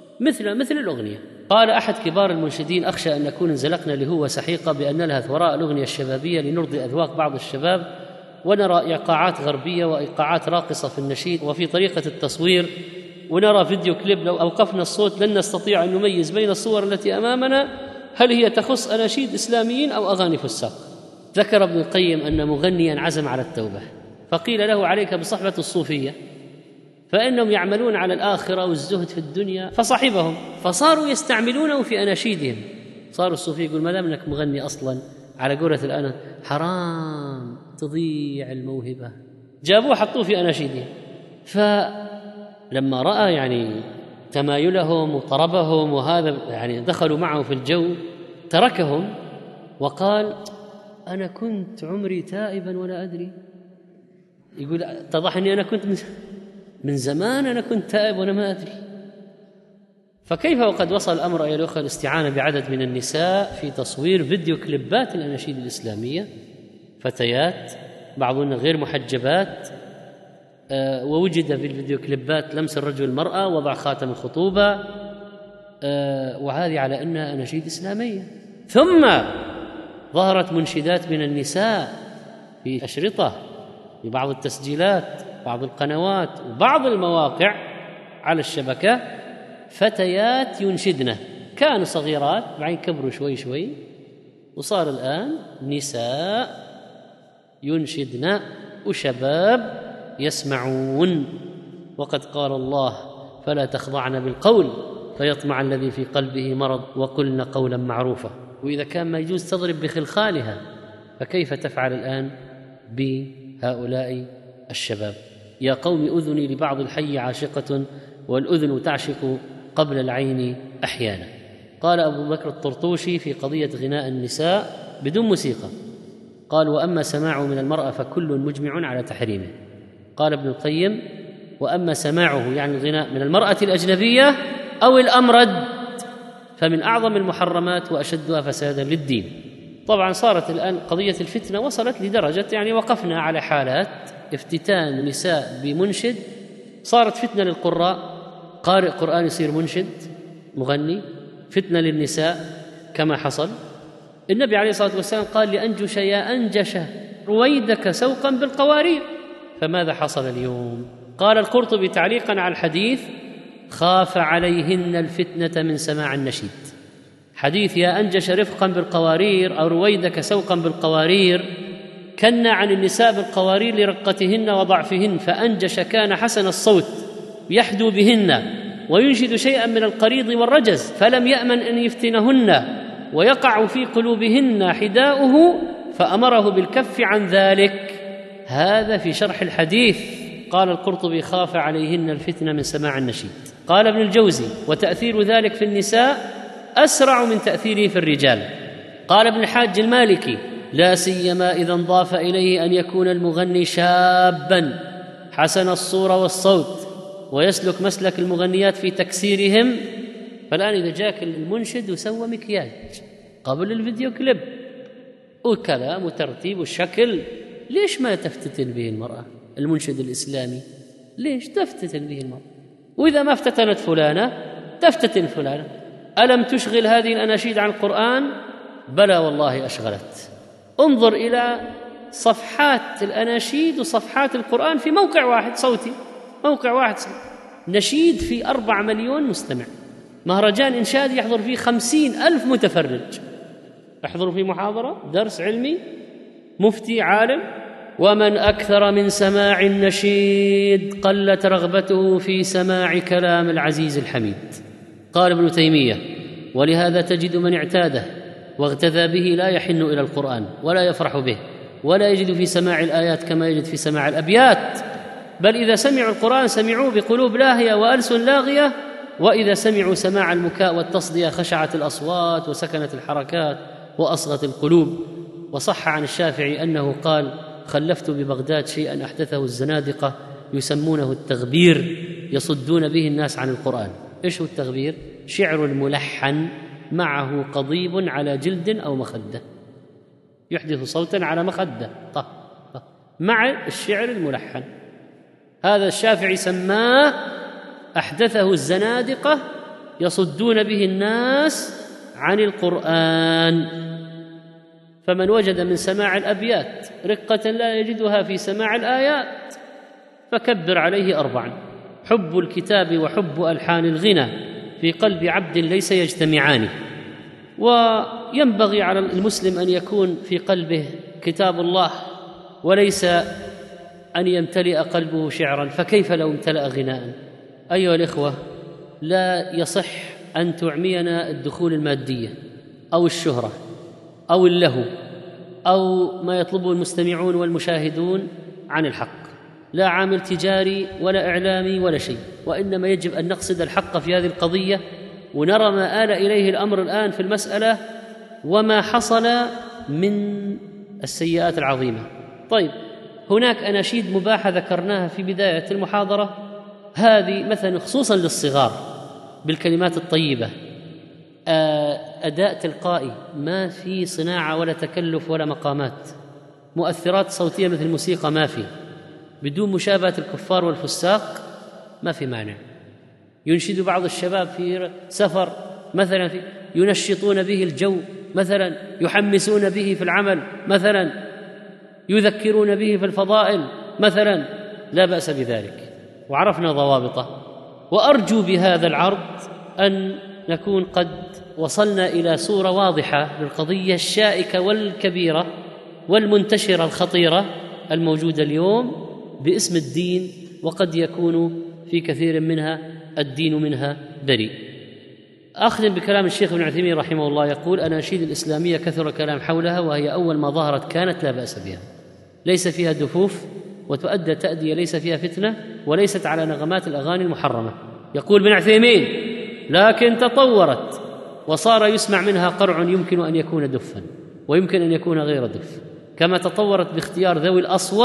مثل الأغنية. قال أحد كبار المنشدين: أخشى أن نكون انزلقنا لهوة سحيقة بأن نلهث وراء الأغنية الشبابية لنرضي أذواق بعض الشباب، ونرى إيقاعات غربية وإيقاعات راقصة في النشيد وفي طريقة التصوير، ونرى فيديو كليب لو أوقفنا الصوت لن نستطيع أن نميز بين الصور التي أمامنا هل هي تخص أناشيد إسلاميين أو أغاني فساق. ذكر ابن القيم أن مغنيا عزم على التوبة، فقيل له: عليك بصحبة الصوفية فإنهم يعملون على الآخرة والزهد في الدنيا، فصاحبهم، فصاروا يستعملونه في أناشيدهم. صاروا الصوفية يقول: ما دام أنك مغني أصلا، على قولة الآن، حرام تضيع الموهبة. جابوه حطوه في أناشيدهم. فلما رأى يعني تمايلهم وطربهم وهذا، يعني دخلوا معه في الجو، تركهم وقال: أنا كنت عمري تائبا ولا أدري. يقول: اتضح أني أنا كنت من زمان أنا كنت تائب وأنا ما أدري. فكيف وقد وصل الأمر أيها الأخوة الاستعانة بعدد من النساء في تصوير فيديو كليبات الأناشيد الإسلامية، فتيات بعضهن غير محجبات، ووجد في الفيديو كليبات لمس الرجل المرأة، وضع خاتم الخطوبة، وهذه على أنها أناشيد إسلامية. ثم ظهرت منشدات من النساء في أشرطة، في بعض التسجيلات، بعض القنوات وبعض المواقع على الشبكة، فتيات ينشدن، كانوا صغيرات بعدين كبروا شوي شوي، وصار الآن نساء ينشدن وشباب يسمعون. وقد قال الله: فلا تخضعن بالقول فيطمع الذي في قلبه مرض وقلن قولا معروفا. وإذا كان ما يجوز تضرب بخلخالها، فكيف تفعل الآن بهؤلاء الشباب؟ يا قوم أذني لبعض الحي عاشقة، والأذن تعشق قبل العين أحيانا. قال أبو بكر الطرطوشي في قضية غناء النساء بدون موسيقى، قال: وأما سماعه من المرأة فكل مجمع على تحريمه. قال ابن القيم: وأما سماعه يعني الغناء من المرأة الأجنبية أو الأمرد فمن أعظم المحرمات وأشدها فسادا للدين. طبعا صارت الآن قضية الفتنة وصلت لدرجة يعني وقفنا على حالات افتتان نساء بمنشد، صارت فتنة للقراء، قارئ قرآن يصير منشد مغني، فتنة للنساء كما حصل. النبي عليه الصلاة والسلام قال: لأنجش يا أنجش رويدك سوقا بالقوارير. فماذا حصل اليوم؟ قال القرطبي تعليقا على الحديث: خاف عليهن الفتنة من سماع النشيد. حديث يا أنجش رفقا بالقوارير أو رويدك سوقا بالقوارير كنا عن النساء بالقوارير لرقتهن وضعفهن، فأنجش كان حسن الصوت يحدو بهن وينشد شيئا من القريض والرجز، فلم يأمن أن يفتنهن ويقع في قلوبهن حداؤه فأمره بالكف عن ذلك. هذا في شرح الحديث. قال القرطبي: خاف عليهن الفتنة من سماع النشيد. قال ابن الجوزي: وتأثير ذلك في النساء أسرع من تأثيره في الرجال. قال ابن الحاج المالكي: لا سيما إذا انضاف إليه أن يكون المغني شابا حسن الصورة والصوت ويسلك مسلك المغنيات في تكسيرهم. فالآن إذا جاك المنشد وسوى مكياج قبل الفيديو كليب وكلام وترتيب والشكل، ليش ما تفتتن به المرأة؟ المنشد الإسلامي ليش تفتتن به المرأة؟ وإذا ما افتتنت فلانة تفتتن فلانة. ألم تشغل هذه الأناشيد عن القرآن؟ بلى والله أشغلت. انظر إلى صفحات الأناشيد وصفحات القرآن في موقع واحد صوتي، موقع واحد صوتي. نشيد في 4 مليون مستمع، مهرجان إنشاد يحضر فيه 50,000 متفرج، يحضر فيه محاضرة، درس علمي، مفتي، عالم. ومن أكثر من سماع النشيد قلت رغبته في سماع كلام العزيز الحميد. قال ابن تيمية: ولهذا تجد من اعتاده واغتذى به لا يحن إلى القرآن ولا يفرح به ولا يجد في سماع الآيات كما يجد في سماع الأبيات، بل إذا سمعوا القرآن سمعوه بقلوب لاهية وألسن لاغية، وإذا سمعوا سماع المكاء والتصدية خشعت الأصوات وسكنت الحركات وأصغت القلوب. وصح عن الشافعي أنه قال: خلفت ببغداد شيئا أحدثه الزنادقة يسمونه التغبير يصدون به الناس عن القرآن. إيش هو التغبير؟ شعر الملحن معه قضيب على جلد أو مخدة، يحدث صوتا على مخدة مع الشعر الملحن. هذا الشافعي سماه أحدثه الزنادقة يصدون به الناس عن القرآن. فمن وجد من سماع الأبيات رقة لا يجدها في سماع الآيات فكبر عليه 4: حب الكتاب وحب ألحان الغنى في قلب عبد ليس يجتمعان. وينبغي على المسلم أن يكون في قلبه كتاب الله وليس أن يمتلئ قلبه شعرا، فكيف لو امتلأ غناء؟ أيها الإخوة، لا يصح أن تعمينا الدخول المادية أو الشهرة أو اللهو أو ما يطلبه المستمعون والمشاهدون عن الحق، لا عامل تجاري ولا إعلامي ولا شيء، وإنما يجب أن نقصد الحق في هذه القضية ونرى ما آل إليه الأمر الآن في المسألة وما حصل من السيئات العظيمة. طيب، هناك أناشيد مباحة ذكرناها في بداية المحاضرة، هذه مثلا خصوصا للصغار بالكلمات الطيبة، أداء تلقائي، ما في صناعة ولا تكلف ولا مقامات، مؤثرات صوتية مثل الموسيقى ما في، بدون مشابهة الكفار والفساق ما في مانع. ينشد بعض الشباب في سفر مثلا ينشطون به الجو مثلا، يحمسون به في العمل مثلا، يذكرون به في الفضائل مثلا، لا بأس بذلك وعرفنا ضوابطه. وأرجو بهذا العرض أن نكون قد وصلنا إلى صورة واضحة للقضية الشائكة والكبيرة والمنتشرة الخطيرة الموجودة اليوم باسم الدين، وقد يكون في كثير منها الدين منها بريء. أختم بكلام الشيخ ابن عثيمين رحمه الله، يقول: الأناشيد الإسلامية كثر كلام حولها، وهي أول ما ظهرت كانت لا بأس بها، ليس فيها دفوف وتؤدى تأدية ليس فيها فتنة وليست على نغمات الأغاني المحرمة. يقول ابن عثيمين: لكن تطورت وصار يسمع منها قرع يمكن أن يكون دفا ويمكن أن يكون غير دف، كما تطورت باختيار ذوي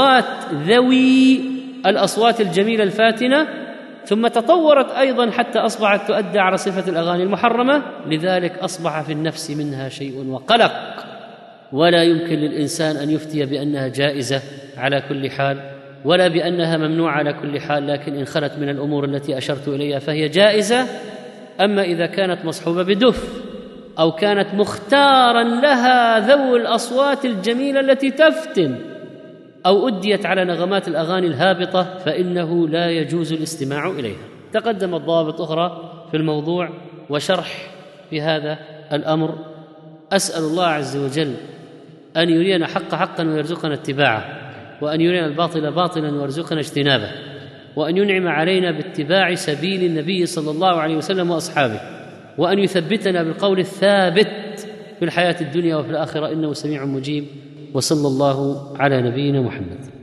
الأصوات الجميلة الفاتنة، ثم تطورت أيضا حتى أصبحت تؤدى على صفة الأغاني المحرمة، لذلك أصبح في النفس منها شيء وقلق، ولا يمكن للإنسان أن يفتي بأنها جائزة على كل حال ولا بأنها ممنوعة على كل حال، لكن إن خلت من الأمور التي أشرت إليها فهي جائزة. أما إذا كانت مصحوبة بدف أو كانت مختارا لها ذوي الأصوات الجميلة التي تفتن أو أديت على نغمات الأغاني الهابطة فإنه لا يجوز الاستماع إليها. تقدمت ضوابط أخرى في الموضوع وشرح في هذا الأمر. أسأل الله عز وجل أن يرينا حق حقا ويرزقنا اتباعه، وأن يرينا الباطل باطلا ويرزقنا اجتنابه، وأن ينعم علينا باتباع سبيل النبي صلى الله عليه وسلم وأصحابه، وأن يثبتنا بالقول الثابت في الحياة الدنيا وفي الآخرة، إنه سميع مجيب. وصلى الله على نبينا محمد.